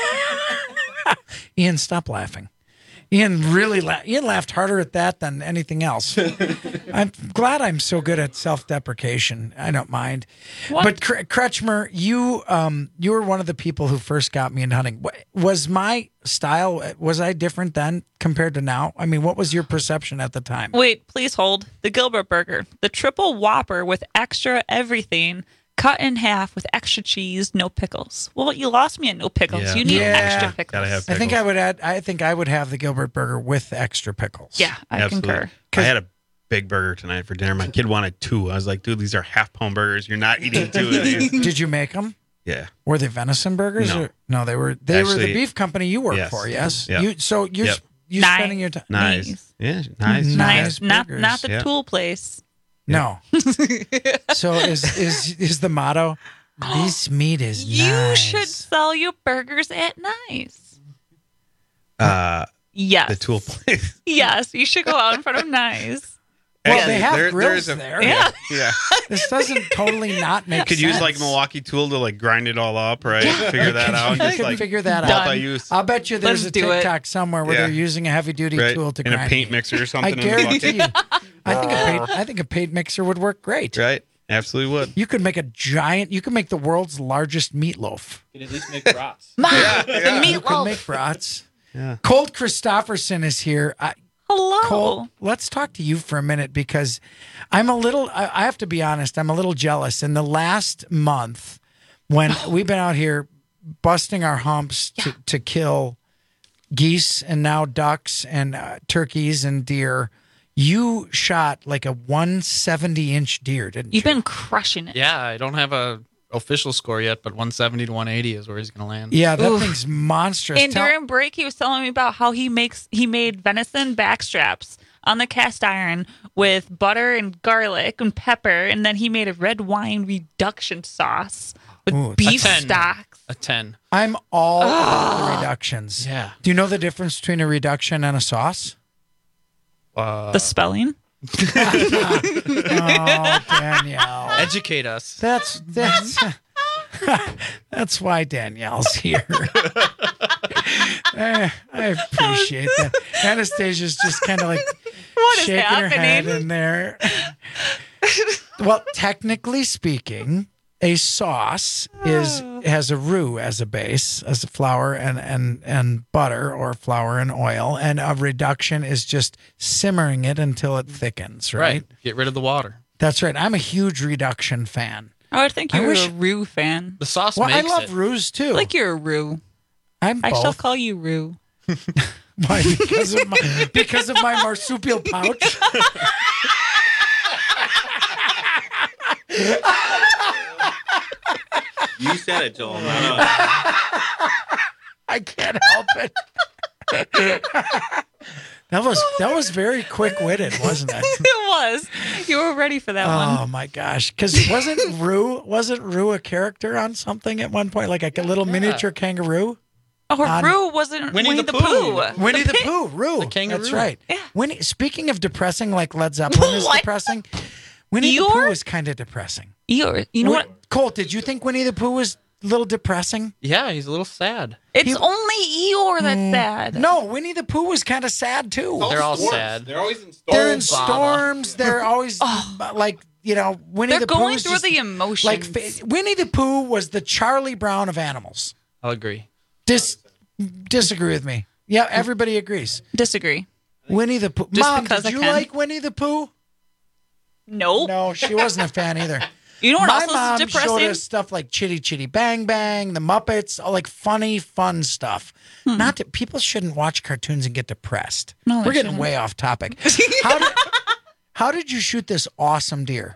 Ian, stop laughing. Ian Ian laughed harder at that than anything else. I'm glad I'm so good at self-deprecation. I don't mind. What? But Kretschmer, you were one of the people who first got me into hunting. Was my style, was I different then compared to now? I mean, what was your perception at the time? Wait, please hold. The Gilbert Burger, the triple Whopper with extra everything, cut in half with extra cheese, no pickles. Well, you lost me at no pickles. Yeah. You need Yeah. extra pickles. Gotta have I think pickles. I would add. I think I would have the Gilbert Burger with extra pickles. Yeah, I Absolutely. concur. I had a big burger tonight for dinner. My kid wanted 2. I was like, dude, these are half-pound burgers. You're not eating 2 of these. Did you make them? Yeah. Were they venison burgers? No. Or, no, they were the Actually, beef company you work yes. for. Yes. Yeah. You're Yep. you're Nice. spending your time. Nice. Yeah, nice. Nice Not burgers. the Yeah. tool place. No. So is the motto? This meat is You nice. should sell your burgers at Nice. Yes. The tool place. Yes, you should go out in front of Nice. Well, they have There- grills there's a- there. Yeah. Yeah. This doesn't totally not make Could sense. use like Milwaukee tool to like grind it all up, right? Figure that out. You Just can like figure that out. multi-use. I'll bet you there's Let's a do it. TikTok somewhere where Yeah. they're using a heavy duty Right. tool to In a grind paint meat. mixer or I something in the guarantee bucket. you. I think a paint mixer would work great. Right. Absolutely would. You could make you could make the world's largest meatloaf. You can at least make brats. The You could meatloaf. make brats. Yeah. Colt Christopherson is here. Hello. Colt, let's talk to you for a minute because I have to be honest, I'm a little jealous. In the last month, when we've been out here busting our humps to kill geese and now ducks and turkeys and deer, you shot like a 170-inch deer, didn't you? You've been crushing it. Yeah, I don't have a official score yet, but 170 to 180 is where he's going to land. Yeah, that Oof. thing's monstrous. And during break, he was telling me about how he made venison backstraps on the cast iron with butter and garlic and pepper, and then he made a red wine reduction sauce with Ooh, beef a 10. stocks. A 10. I'm all about the reductions. Yeah. Do you know the difference between a reduction and a sauce? The spelling. Oh, Danielle. Educate us. That's that's why Danielle's here. I appreciate that. Anastasia's just kind of like What is shaking her head happening? in there. Well, technically speaking, a sauce has a roux as a base, as a flour and butter, or flour and oil, and a reduction is just simmering it until it thickens, right? Get rid of the water. That's right. I'm a huge reduction fan. I would think you were wish- a roux fan. The sauce Well, I makes love it. roux too. Like you're a roux. I'm I shall both. call you roux. Why? Because of my marsupial pouch. You said it, Joel. I can't help it. That was very quick-witted, wasn't it? It was. You were ready for that Oh one. my gosh! Because wasn't Rue a character on something at one point, like a little miniature kangaroo? Oh, on- roux wasn't Winnie the Pooh. Winnie the Pooh, Rue. The kangaroo. That's right. Yeah. Speaking of depressing, like Led Zeppelin is What? depressing. Winnie the Pooh was kind of depressing. You know what? Colt, did you think Winnie the Pooh was a little depressing? Yeah, he's a little sad. It's only Eeyore that's sad. No, Winnie the Pooh was kind of sad too. They're all sad. They're always in storms. They're in storms. They're always like, Winnie They're the Pooh going is through just, the emotions. like Winnie the Pooh was the Charlie Brown of animals. I'll agree. Disagree with me. Yeah, everybody agrees. Disagree. Winnie the Pooh. Just Mom, because did I you can. like Winnie the Pooh? Nope. No, she wasn't a fan either. You know what My else mom is showed depressing? us stuff like Chitty Chitty Bang Bang, the Muppets, all like funny, fun stuff. Not that people shouldn't watch cartoons and get depressed. No, We're they getting way off topic. How did you shoot this awesome deer?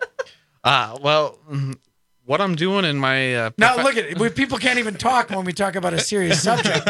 Well, what I'm doing in my Now look at it. People can't even talk when we talk about a serious subject.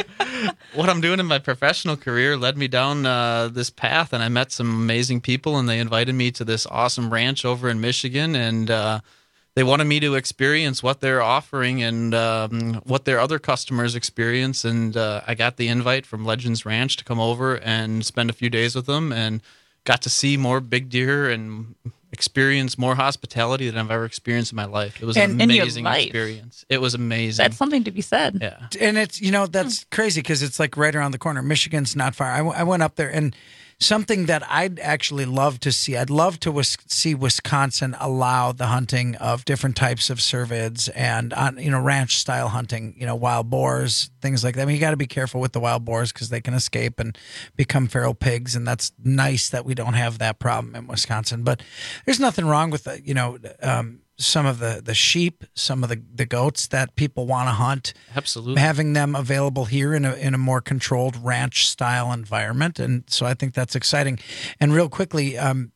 what I'm doing in my professional career led me down this path, and I met some amazing people, and they invited me to this awesome ranch over in Michigan, and they wanted me to experience what they're offering and what their other customers experience. And I got the invite from Legends Ranch to come over and spend a few days with them, and got to see more big deer and experience more hospitality than I've ever experienced in my life. It was an amazing experience. It was amazing. That's something to be said. Yeah. And it's, that's crazy because it's like right around the corner. Michigan's not far. I went up there, and something that I'd actually love to see, I'd love to see Wisconsin allow the hunting of different types of cervids and, ranch style hunting, wild boars, things like that. I mean, you got to be careful with the wild boars because they can escape and become feral pigs. And that's nice that we don't have that problem in Wisconsin. But there's nothing wrong with, some of the sheep, some of the goats that people want to hunt. Absolutely. Having them available here in a more controlled ranch style environment. And so I think that's exciting. And real quickly,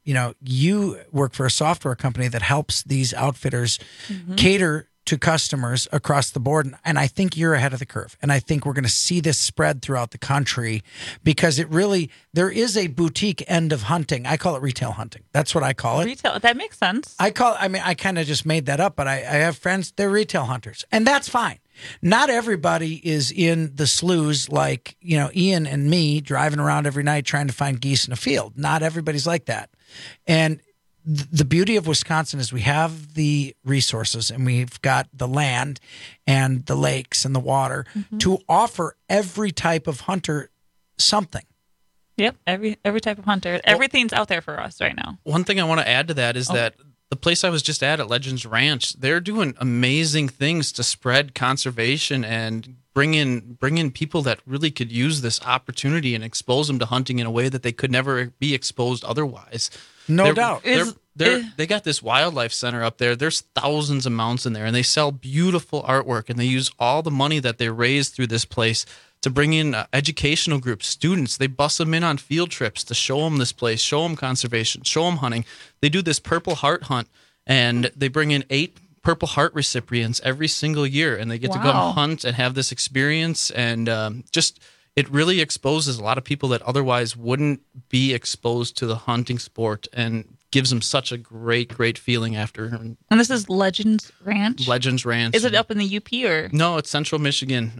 you work for a software company that helps these outfitters cater to customers across the board. And I think you're ahead of the curve. And I think we're going to see this spread throughout the country because there is a boutique end of hunting. I call it retail hunting. That's what I call it. Retail. That makes sense. I kind of just made that up, but I have friends, they're retail hunters. And that's fine. Not everybody is in the sloughs like, Ian and me driving around every night trying to find geese in a field. Not everybody's like that. And the beauty of Wisconsin is we have the resources and we've got the land and the lakes and the water to offer every type of hunter something. Yep, every type of hunter. Everything's out there for us right now. One thing I want to add to that is that the place I was just at Legends Ranch, they're doing amazing things to spread conservation and bring in people that really could use this opportunity and expose them to hunting in a way that they could never be exposed otherwise. No doubt. They got this wildlife center up there. There's thousands of mounts in there, and they sell beautiful artwork, and they use all the money that they raise through this place to bring in educational groups, students. They bus them in on field trips to show them this place, show them conservation, show them hunting. They do this Purple Heart hunt, and they bring in 8 Purple Heart recipients every single year, and they get to go hunt and have this experience, and it really exposes a lot of people that otherwise wouldn't be exposed to the hunting sport and gives them such a great feeling after. And this is Legends Ranch? Legends Ranch. Is it up in the UP or? No, it's Central Michigan.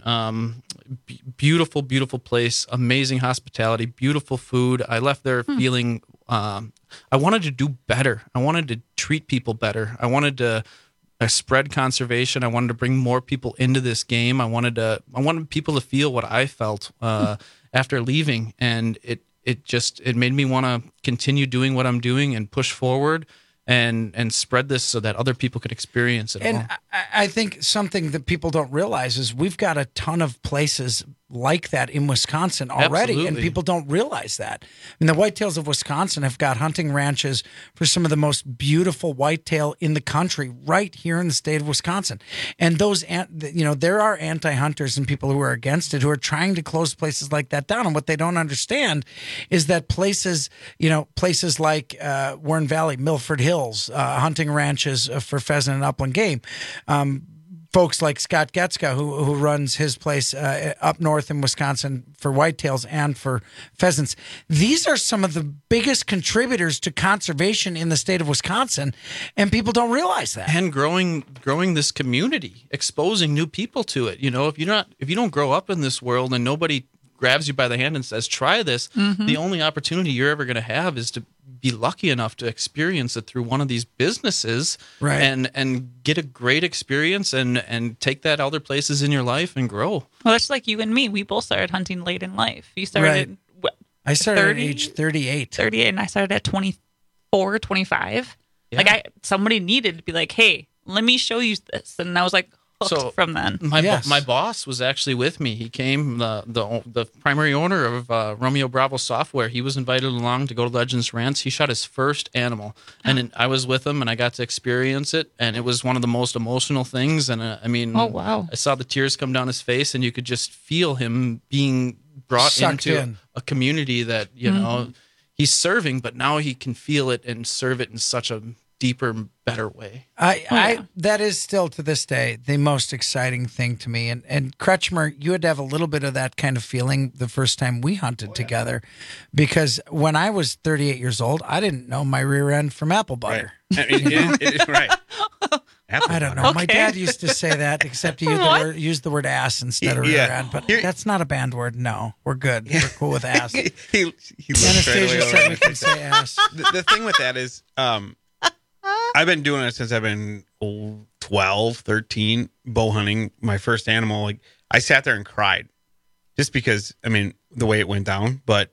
Beautiful place, amazing hospitality, beautiful food. I left there feeling I wanted to do better. I wanted to treat people better. I wanted to spread conservation. I wanted to bring more people into this game. I wanted people to feel what I felt after leaving, and it made me want to continue doing what I'm doing and push forward and spread this so that other people could experience it. And I think something that people don't realize is we've got a ton of places like that in Wisconsin already. Absolutely. And people don't realize that. I mean, the Whitetails of Wisconsin have got hunting ranches for some of the most beautiful whitetail in the country right here in the state of Wisconsin. And there are anti-hunters and people who are against it who are trying to close places like that down. And what they don't understand is that places like Warren Valley, Milford Hills, hunting ranches for pheasant and upland game, folks like Scott Getska, who runs his place up north in Wisconsin for whitetails and for pheasants. These are some of the biggest contributors to conservation in the state of Wisconsin, and people don't realize that. And growing this community, exposing new people to it. If you don't grow up in this world and nobody grabs you by the hand and says, try this, the only opportunity you're ever going to have is to be lucky enough to experience it through one of these businesses, right? And get a great experience and take that other places in your life and grow. Well, that's like you and me. We both started hunting late in life. You started I started at age 38. 38, and I started at 24, 25. Yeah. Somebody needed to be like, hey, let me show you this. And I was like, hooked from then. My boss was actually with me. He came, the primary owner of Romeo Bravo Software. He was invited along to go to Legends Ranch. He shot his first animal, and I was with him, and I got to experience it, and it was one of the most emotional things. And I mean, oh wow, I saw the tears come down his face, and you could just feel him being brought Sucked into in. a community that know he's serving, but now he can feel it and serve it in such a deeper, better way. That is still to this day the most exciting thing to me. And Kretschmer, you had to have a little bit of that kind of feeling the first time we hunted together, because when I was 38 years old, I didn't know my rear end from apple butter. Right. I don't know. My dad used to say that, except he used the word ass instead of rear end. But that's not a banned word. No, we're good. We're cool with ass. he Anastasia said we can say ass. The thing with that is, I've been doing it since I've been 12, 13, bow hunting. My first animal, like I sat there and cried just because, I mean, the way it went down, but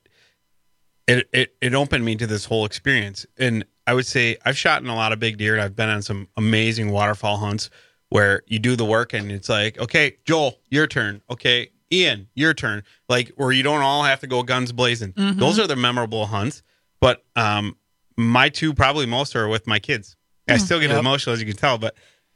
it opened me to this whole experience. And I would say I've shot in a lot of big deer, and I've been on some amazing waterfowl hunts where you do the work and it's like, okay, Joel, your turn. Okay, Ian, your turn. Like where you don't all have to go guns blazing. Mm-hmm. Those are the memorable hunts. But my two probably most are with my kids. I still get emotional, as you can tell, but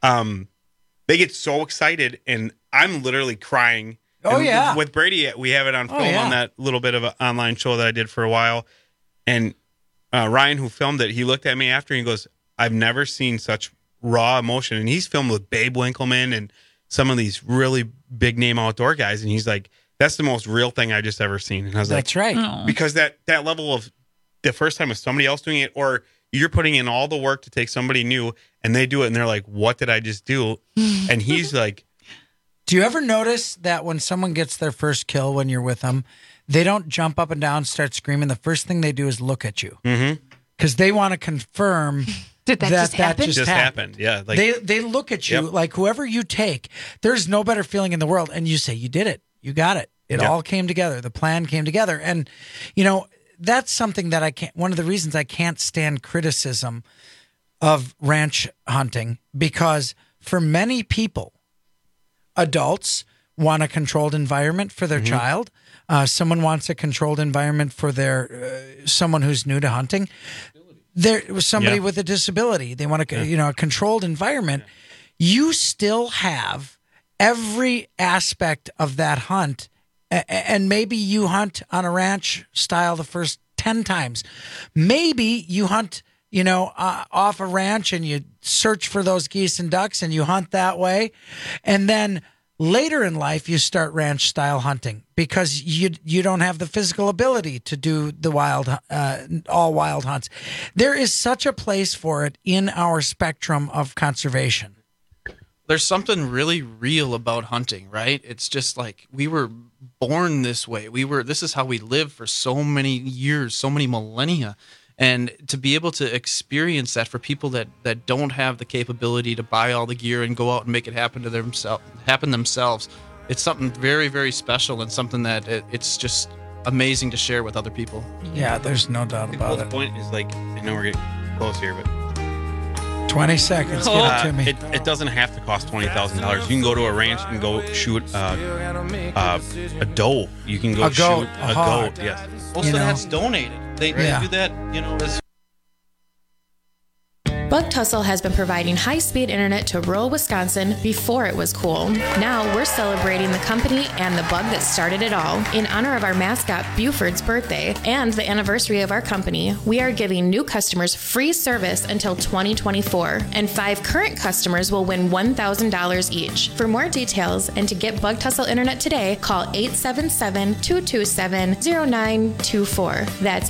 they get so excited, and I'm literally crying. Oh, and yeah. With Brady, we have it on film on that little bit of an online show that I did for a while. And Ryan, who filmed it, he looked at me after and he goes, I've never seen such raw emotion. And he's filmed with Babe Winkleman and some of these really big name outdoor guys. And he's like, that's the most real thing I just ever seen. And I was That's like, right. Because that level of the first time with somebody else doing it, or you're putting in all the work to take somebody new and they do it and they're like, what did I just do? And he's like, do you ever notice that when someone gets their first kill when you're with them, they don't jump up and down, start screaming. The first thing they do is look at you because they want to confirm that just happened. Yeah, like, they look at you like whoever you take. There's no better feeling in the world, and you say you did it, you got it. It all came together. The plan came together, and that's something that I can't. One of the reasons I can't stand criticism of ranch hunting, because for many people, adults want a controlled environment for their child. Someone wants a controlled environment for their someone who's new to hunting. There was somebody with a disability. They want a controlled environment. You still have every aspect of that hunt, and maybe you hunt on a ranch style the first 10 times. Maybe you hunt off a ranch and you search for those geese and ducks and you hunt that way, and then later in life, you start ranch style hunting because you don't have the physical ability to do the all wild hunts. There is such a place for it in our spectrum of conservation. There's something really real about hunting, right? It's just like we were born this way. This is how we lived for so many years, so many millennia. And to be able to experience that for people that don't have the capability to buy all the gear and go out and make it happen themselves, it's something very, very special and something that it's just amazing to share with other people. Yeah, there's no doubt about it. The point is, like, I know we're getting close here, but 20 seconds. Get it to me. It doesn't have to cost $20,000. You can go to a ranch and go shoot a doe. You can go shoot a goat. Yes. Also, that's donated. They do that, as Bug Tussle has been providing high-speed internet to rural Wisconsin before it was cool. Now we're celebrating the company and the bug that started it all. In honor of our mascot Buford's birthday and the anniversary of our company, we are giving new customers free service until 2024, and 5 current customers will win $1,000 each. For more details and to get Bug Tussle internet today, call 877-227-0924. That's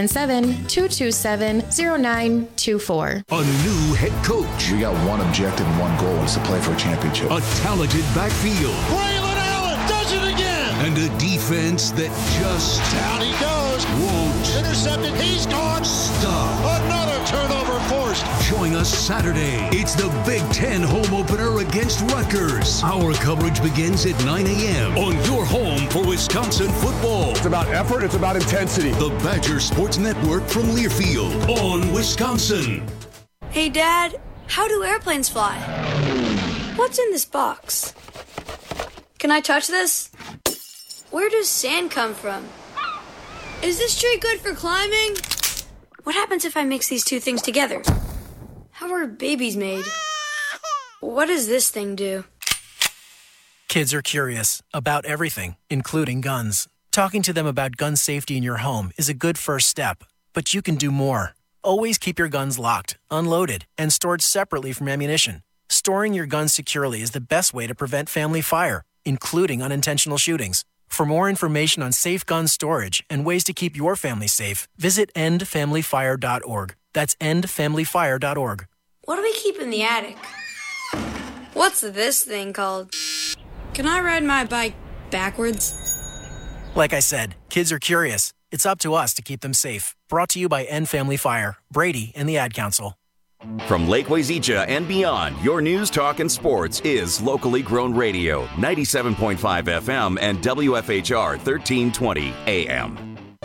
877-227-0924. A new head coach. We got one objective and one goal, is to play for a championship. A talented backfield. Braylon Allen does it again. And a defense that just down he goes. Won't. Intercepted. He's gone. Stop. Another turnover forced. Join us Saturday. It's the Big Ten home opener against Rutgers. Our coverage begins at 9 a.m. on your home for Wisconsin football. It's about effort. It's about intensity. The Badger Sports Network from Learfield on Wisconsin. Hey, Dad, how do airplanes fly? What's in this box? Can I touch this? Where does sand come from? Is this tree good for climbing? What happens if I mix these two things together? How are babies made? What does this thing do? Kids are curious about everything, including guns. Talking to them about gun safety in your home is a good first step, but you can do more. Always keep your guns locked, unloaded, and stored separately from ammunition. Storing your guns securely is the best way to prevent family fire, including unintentional shootings. For more information on safe gun storage and ways to keep your family safe, visit endfamilyfire.org. That's endfamilyfire.org. What do we keep in the attic? What's this thing called? Can I ride my bike backwards? Like I said, kids are curious. It's up to us to keep them safe. Brought to you by End Family Fire, Brady, and the Ad Council. From Lake Wazeecha and beyond, your news, talk, and sports is locally grown radio, 97.5 FM and WFHR 1320 AM.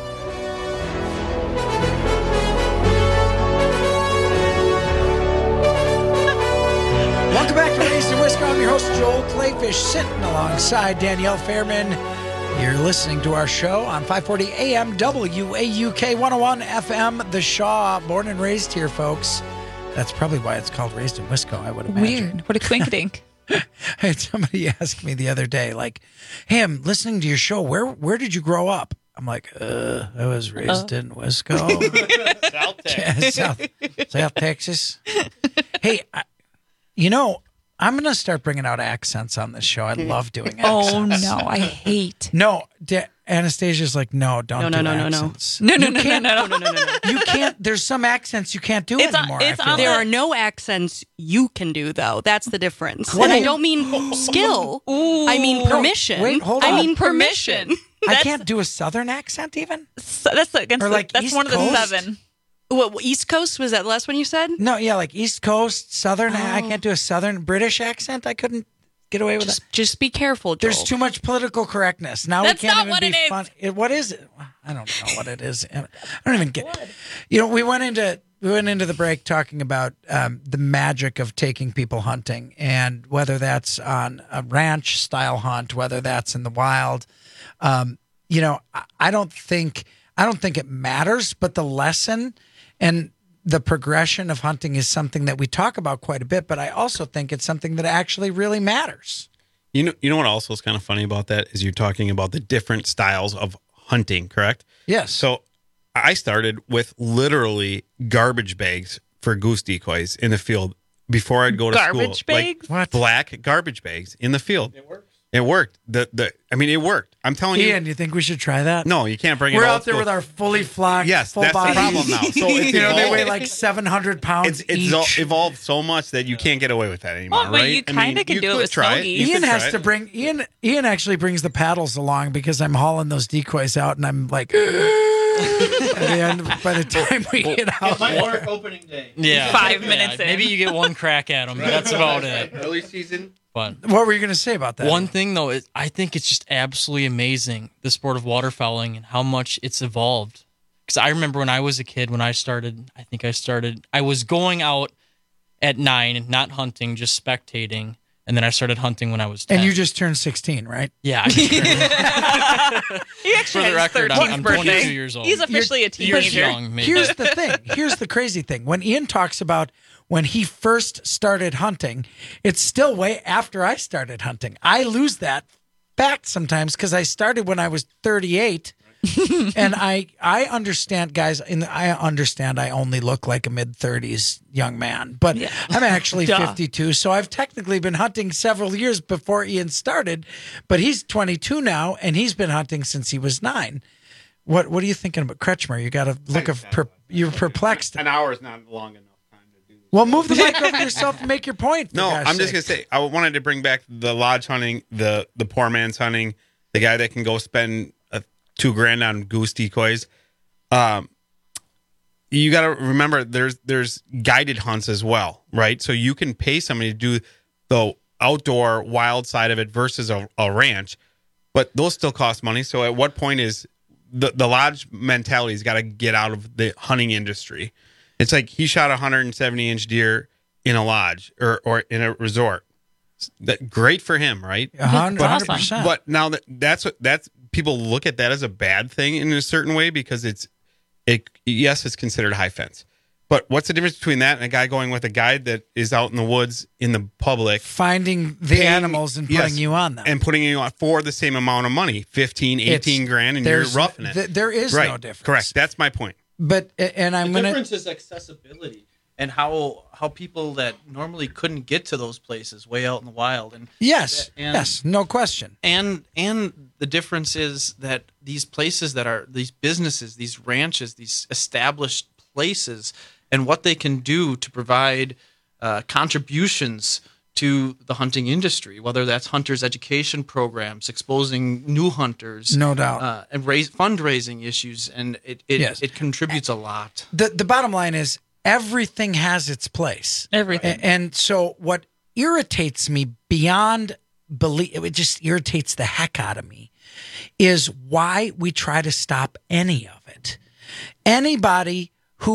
Welcome back to Raised in Wisco. I'm your host, Joel Clayfish, sitting alongside Danielle Fairman. You're listening to our show on 540 AM WAUK 101 FM, The Shaw. Born and raised here, folks. That's probably why it's called Raised in Wisco, I would imagine. Weird. What a twink-a-dink. I had somebody ask me the other day, like, hey, I'm listening to your show. Where did you grow up? I'm like, I was raised in Wisco. South Texas. Hey, I'm going to start bringing out accents on this show. I love doing accents. Oh, no. I hate. No, Anastasia's like, no, don't do accents. No. You can't. There's some accents you can't do anymore. There are no accents you can do, though. That's the difference. And I don't mean skill. I mean permission. Wait, hold on. I mean permission. I can't do a Southern accent even? That's East one of the Coast? 7. What, East Coast? Was that the last one you said? No, yeah, like East Coast, Southern. I can't do a Southern British accent. I couldn't get away with that. Just be careful, Joel. There's too much political correctness. Now That's we can't not even what be it is. fun. What is it? I don't know what it is. I don't even get. We went into the break talking about the magic of taking people hunting, and whether that's on a ranch style hunt, whether that's in the wild. I don't think it matters, but the lesson and the progression of hunting is something that we talk about quite a bit, but I also think it's something that actually really matters. You know what also is kind of funny about that is you're talking about the different styles of hunting, correct? Yes. So I started with literally garbage bags for goose decoys in the field before I'd go to school. Garbage bags? Like black garbage bags in the field. It works. It worked. It worked. I'm telling you. Ian, you think we should try that? No, you can't bring it. We're out there with our fully flocked, full that's bodies. the problem now. So it's they weigh like 700 pounds each. It's evolved so much that you can't get away with that anymore, Well, but right? you kinda can do it with stogies. Ian has to bring Ian actually brings the paddles along because I'm hauling those decoys out, and I'm like, by the time we get out, It might work opening day. Yeah, 5 minutes in. Maybe you get one crack at them. But that's about it. Early season. But what were you going to say about that? One thing, though, is I think it's just absolutely amazing, the sport of waterfowling and how much it's evolved. Because I remember when I was a kid, I was going out at 9 and not hunting, just spectating. And then I started hunting when I was 10. And you just turned 16, right? Yeah. I just turned He actually For the has record, 13th I'm birthday. 22 years old. He's officially a teenager. young, maybe. Here's the thing. Here's the crazy thing. When Ian talks about when he first started hunting, it's still way after I started hunting. I lose that fact sometimes because I started when I was 38. And I understand, guys, I only look like a mid-30s young man, but I'm actually 52, so I've technically been hunting several years before Ian started, but he's 22 now, and he's been hunting since he was 9. What are you thinking about Kretschmer? You got a look of you're perplexed. An hour is not long enough. Well, move the mic over yourself and make your point. No, I'm just going to say, I wanted to bring back the lodge hunting, the poor man's hunting, the guy that can go spend $2,000 on goose decoys. You got to remember there's guided hunts as well, right? So you can pay somebody to do the outdoor wild side of it versus a ranch, but those still cost money. So at what point is the lodge mentality's got to get out of the hunting industry? It's like he shot a 170-inch deer in a lodge or in a resort. That great for him, right? 100%. But now that's people look at that as a bad thing in a certain way because it's considered high fence. But what's the difference between that and a guy going with a guide that is out in the woods in the public, finding the animals and putting you on them, and putting you on for the same amount of money, 15, 18 grand, and you're roughing it. There is no difference. Correct. That's my point. But the difference is accessibility and how people that normally couldn't get to those places way out in the wild. And yes, no question. And the difference is that these places that are these businesses, these ranches, these established places, and what they can do to provide contributions to the hunting industry, whether that's hunters' education programs, exposing new hunters, no doubt, and fundraising issues, and it contributes a lot. The bottom line is everything has its place. Everything. And so what irritates me beyond belief, it just irritates the heck out of me, is why we try to stop any of it. Anybody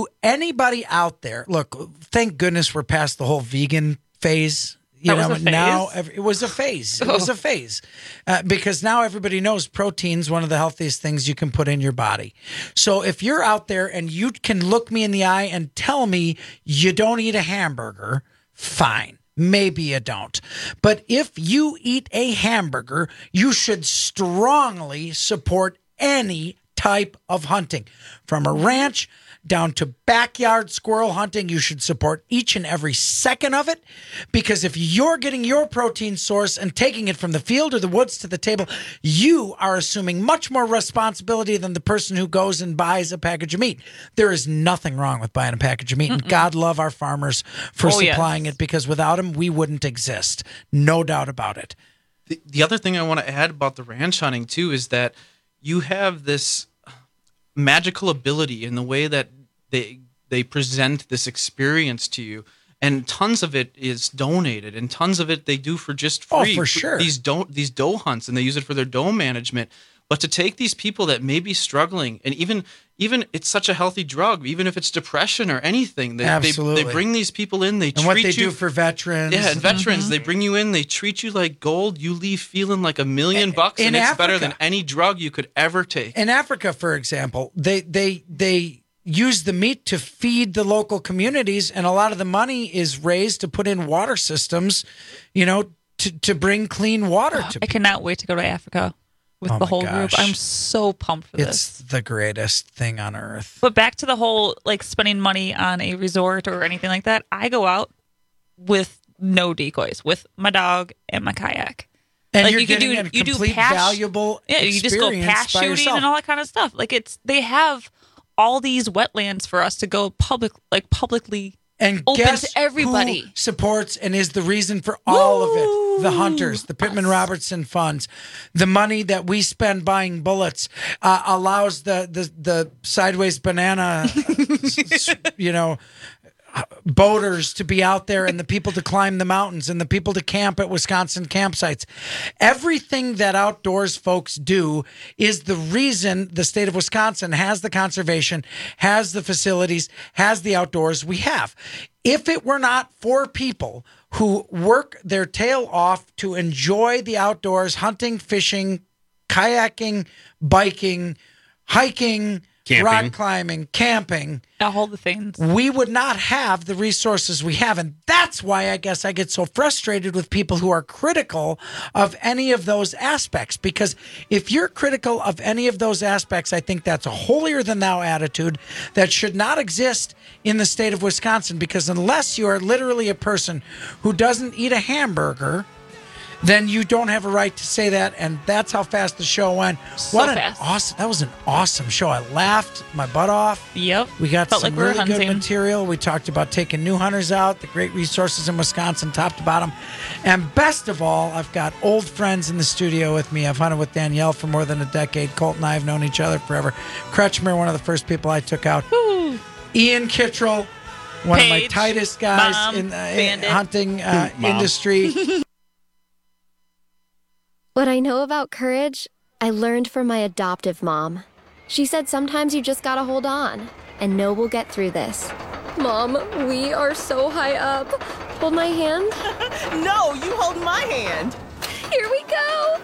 out there, look, thank goodness we're past the whole vegan phase. Now it was a phase. It was a phase because now everybody knows protein's one of the healthiest things you can put in your body. So if you're out there and you can look me in the eye and tell me you don't eat a hamburger, fine. Maybe you don't. But if you eat a hamburger, you should strongly support any type of hunting, from a ranch down to backyard squirrel hunting. You should support each and every second of it, because if you're getting your protein source and taking it from the field or the woods to the table, you are assuming much more responsibility than the person who goes and buys a package of meat. There is nothing wrong with buying a package of meat, and God love our farmers for supplying it, because without them, we wouldn't exist. No doubt about it. The other thing I want to add about the ranch hunting, too, is that you have this magical ability in the way that they present this experience to you, and tons of it is donated, and tons of it they do for just free. Oh, for sure. These doe hunts, and they use it for their doe management. But to take these people that may be struggling, and even it's such a healthy drug, even if it's depression or anything, they bring these people in. They and treat what they you, do for veterans, and veterans, they bring you in, they treat you like gold. You leave feeling like $1 million, and it's better than any drug you could ever take. In Africa, for example, they use the meat to feed the local communities, and a lot of the money is raised to put in water systems, to bring clean water to people. I cannot wait to go to Africa with the whole group. I'm so pumped for this. It's the greatest thing on earth. But back to the whole spending money on a resort or anything like that. I go out with no decoys, with my dog and my kayak. And you're getting a complete valuable experience. You just go pass shooting yourself. and all that kind of stuff. They have all these wetlands for us to go publicly and open guess to everybody. Who supports and is the reason for all of it? The hunters, the Pittman Robertson funds, the money that we spend buying bullets allows the sideways banana, boaters to be out there, and the people to climb the mountains, and the people to camp at Wisconsin campsites. Everything that outdoors folks do is the reason the state of Wisconsin has the conservation, has the facilities, has the outdoors we have. If it were not for people who work their tail off to enjoy the outdoors, hunting, fishing, kayaking, biking, hiking, rock climbing, camping, all the things, we would not have the resources we have. And that's why I guess I get so frustrated with people who are critical of any of those aspects. Because if you're critical of any of those aspects, I think that's a holier than thou attitude that should not exist in the state of Wisconsin. Because unless you are literally a person who doesn't eat a hamburger, then you don't have a right to say that. And that's how fast the show went. That was an awesome show. I laughed my butt off. Yep. We got some really good material. We talked about taking new hunters out, the great resources in Wisconsin, top to bottom. And best of all, I've got old friends in the studio with me. I've hunted with Danielle for more than a decade. Colt and I have known each other forever. Kretschmer, one of the first people I took out. Woo. Ian Kittrell, one of my tightest guys in the hunting industry. What I know about courage, I learned from my adoptive mom. She said sometimes you just gotta hold on and know we'll get through this. Mom, we are so high up. Hold my hand? No, you hold my hand. Here we go!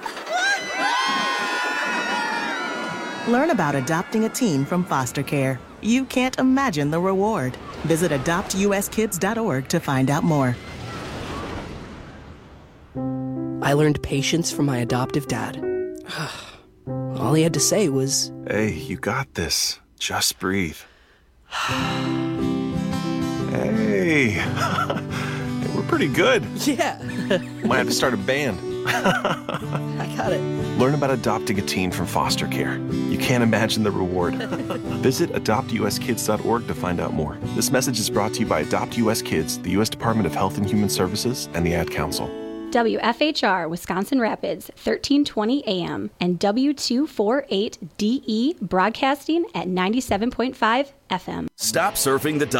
Learn about adopting a teen from foster care. You can't imagine the reward. Visit adoptuskids.org to find out more. I learned patience from my adoptive dad. All he had to say was, "Hey, you got this. Just breathe." Hey, we're pretty good. Yeah. Might have to start a band. I got it. Learn about adopting a teen from foster care. You can't imagine the reward. Visit adoptuskids.org to find out more. This message is brought to you by Adopt US Kids, the U.S. Department of Health and Human Services, and the Ad Council. WFHR Wisconsin Rapids, 1320 AM, and W248DE broadcasting at 97.5 FM. Stop surfing the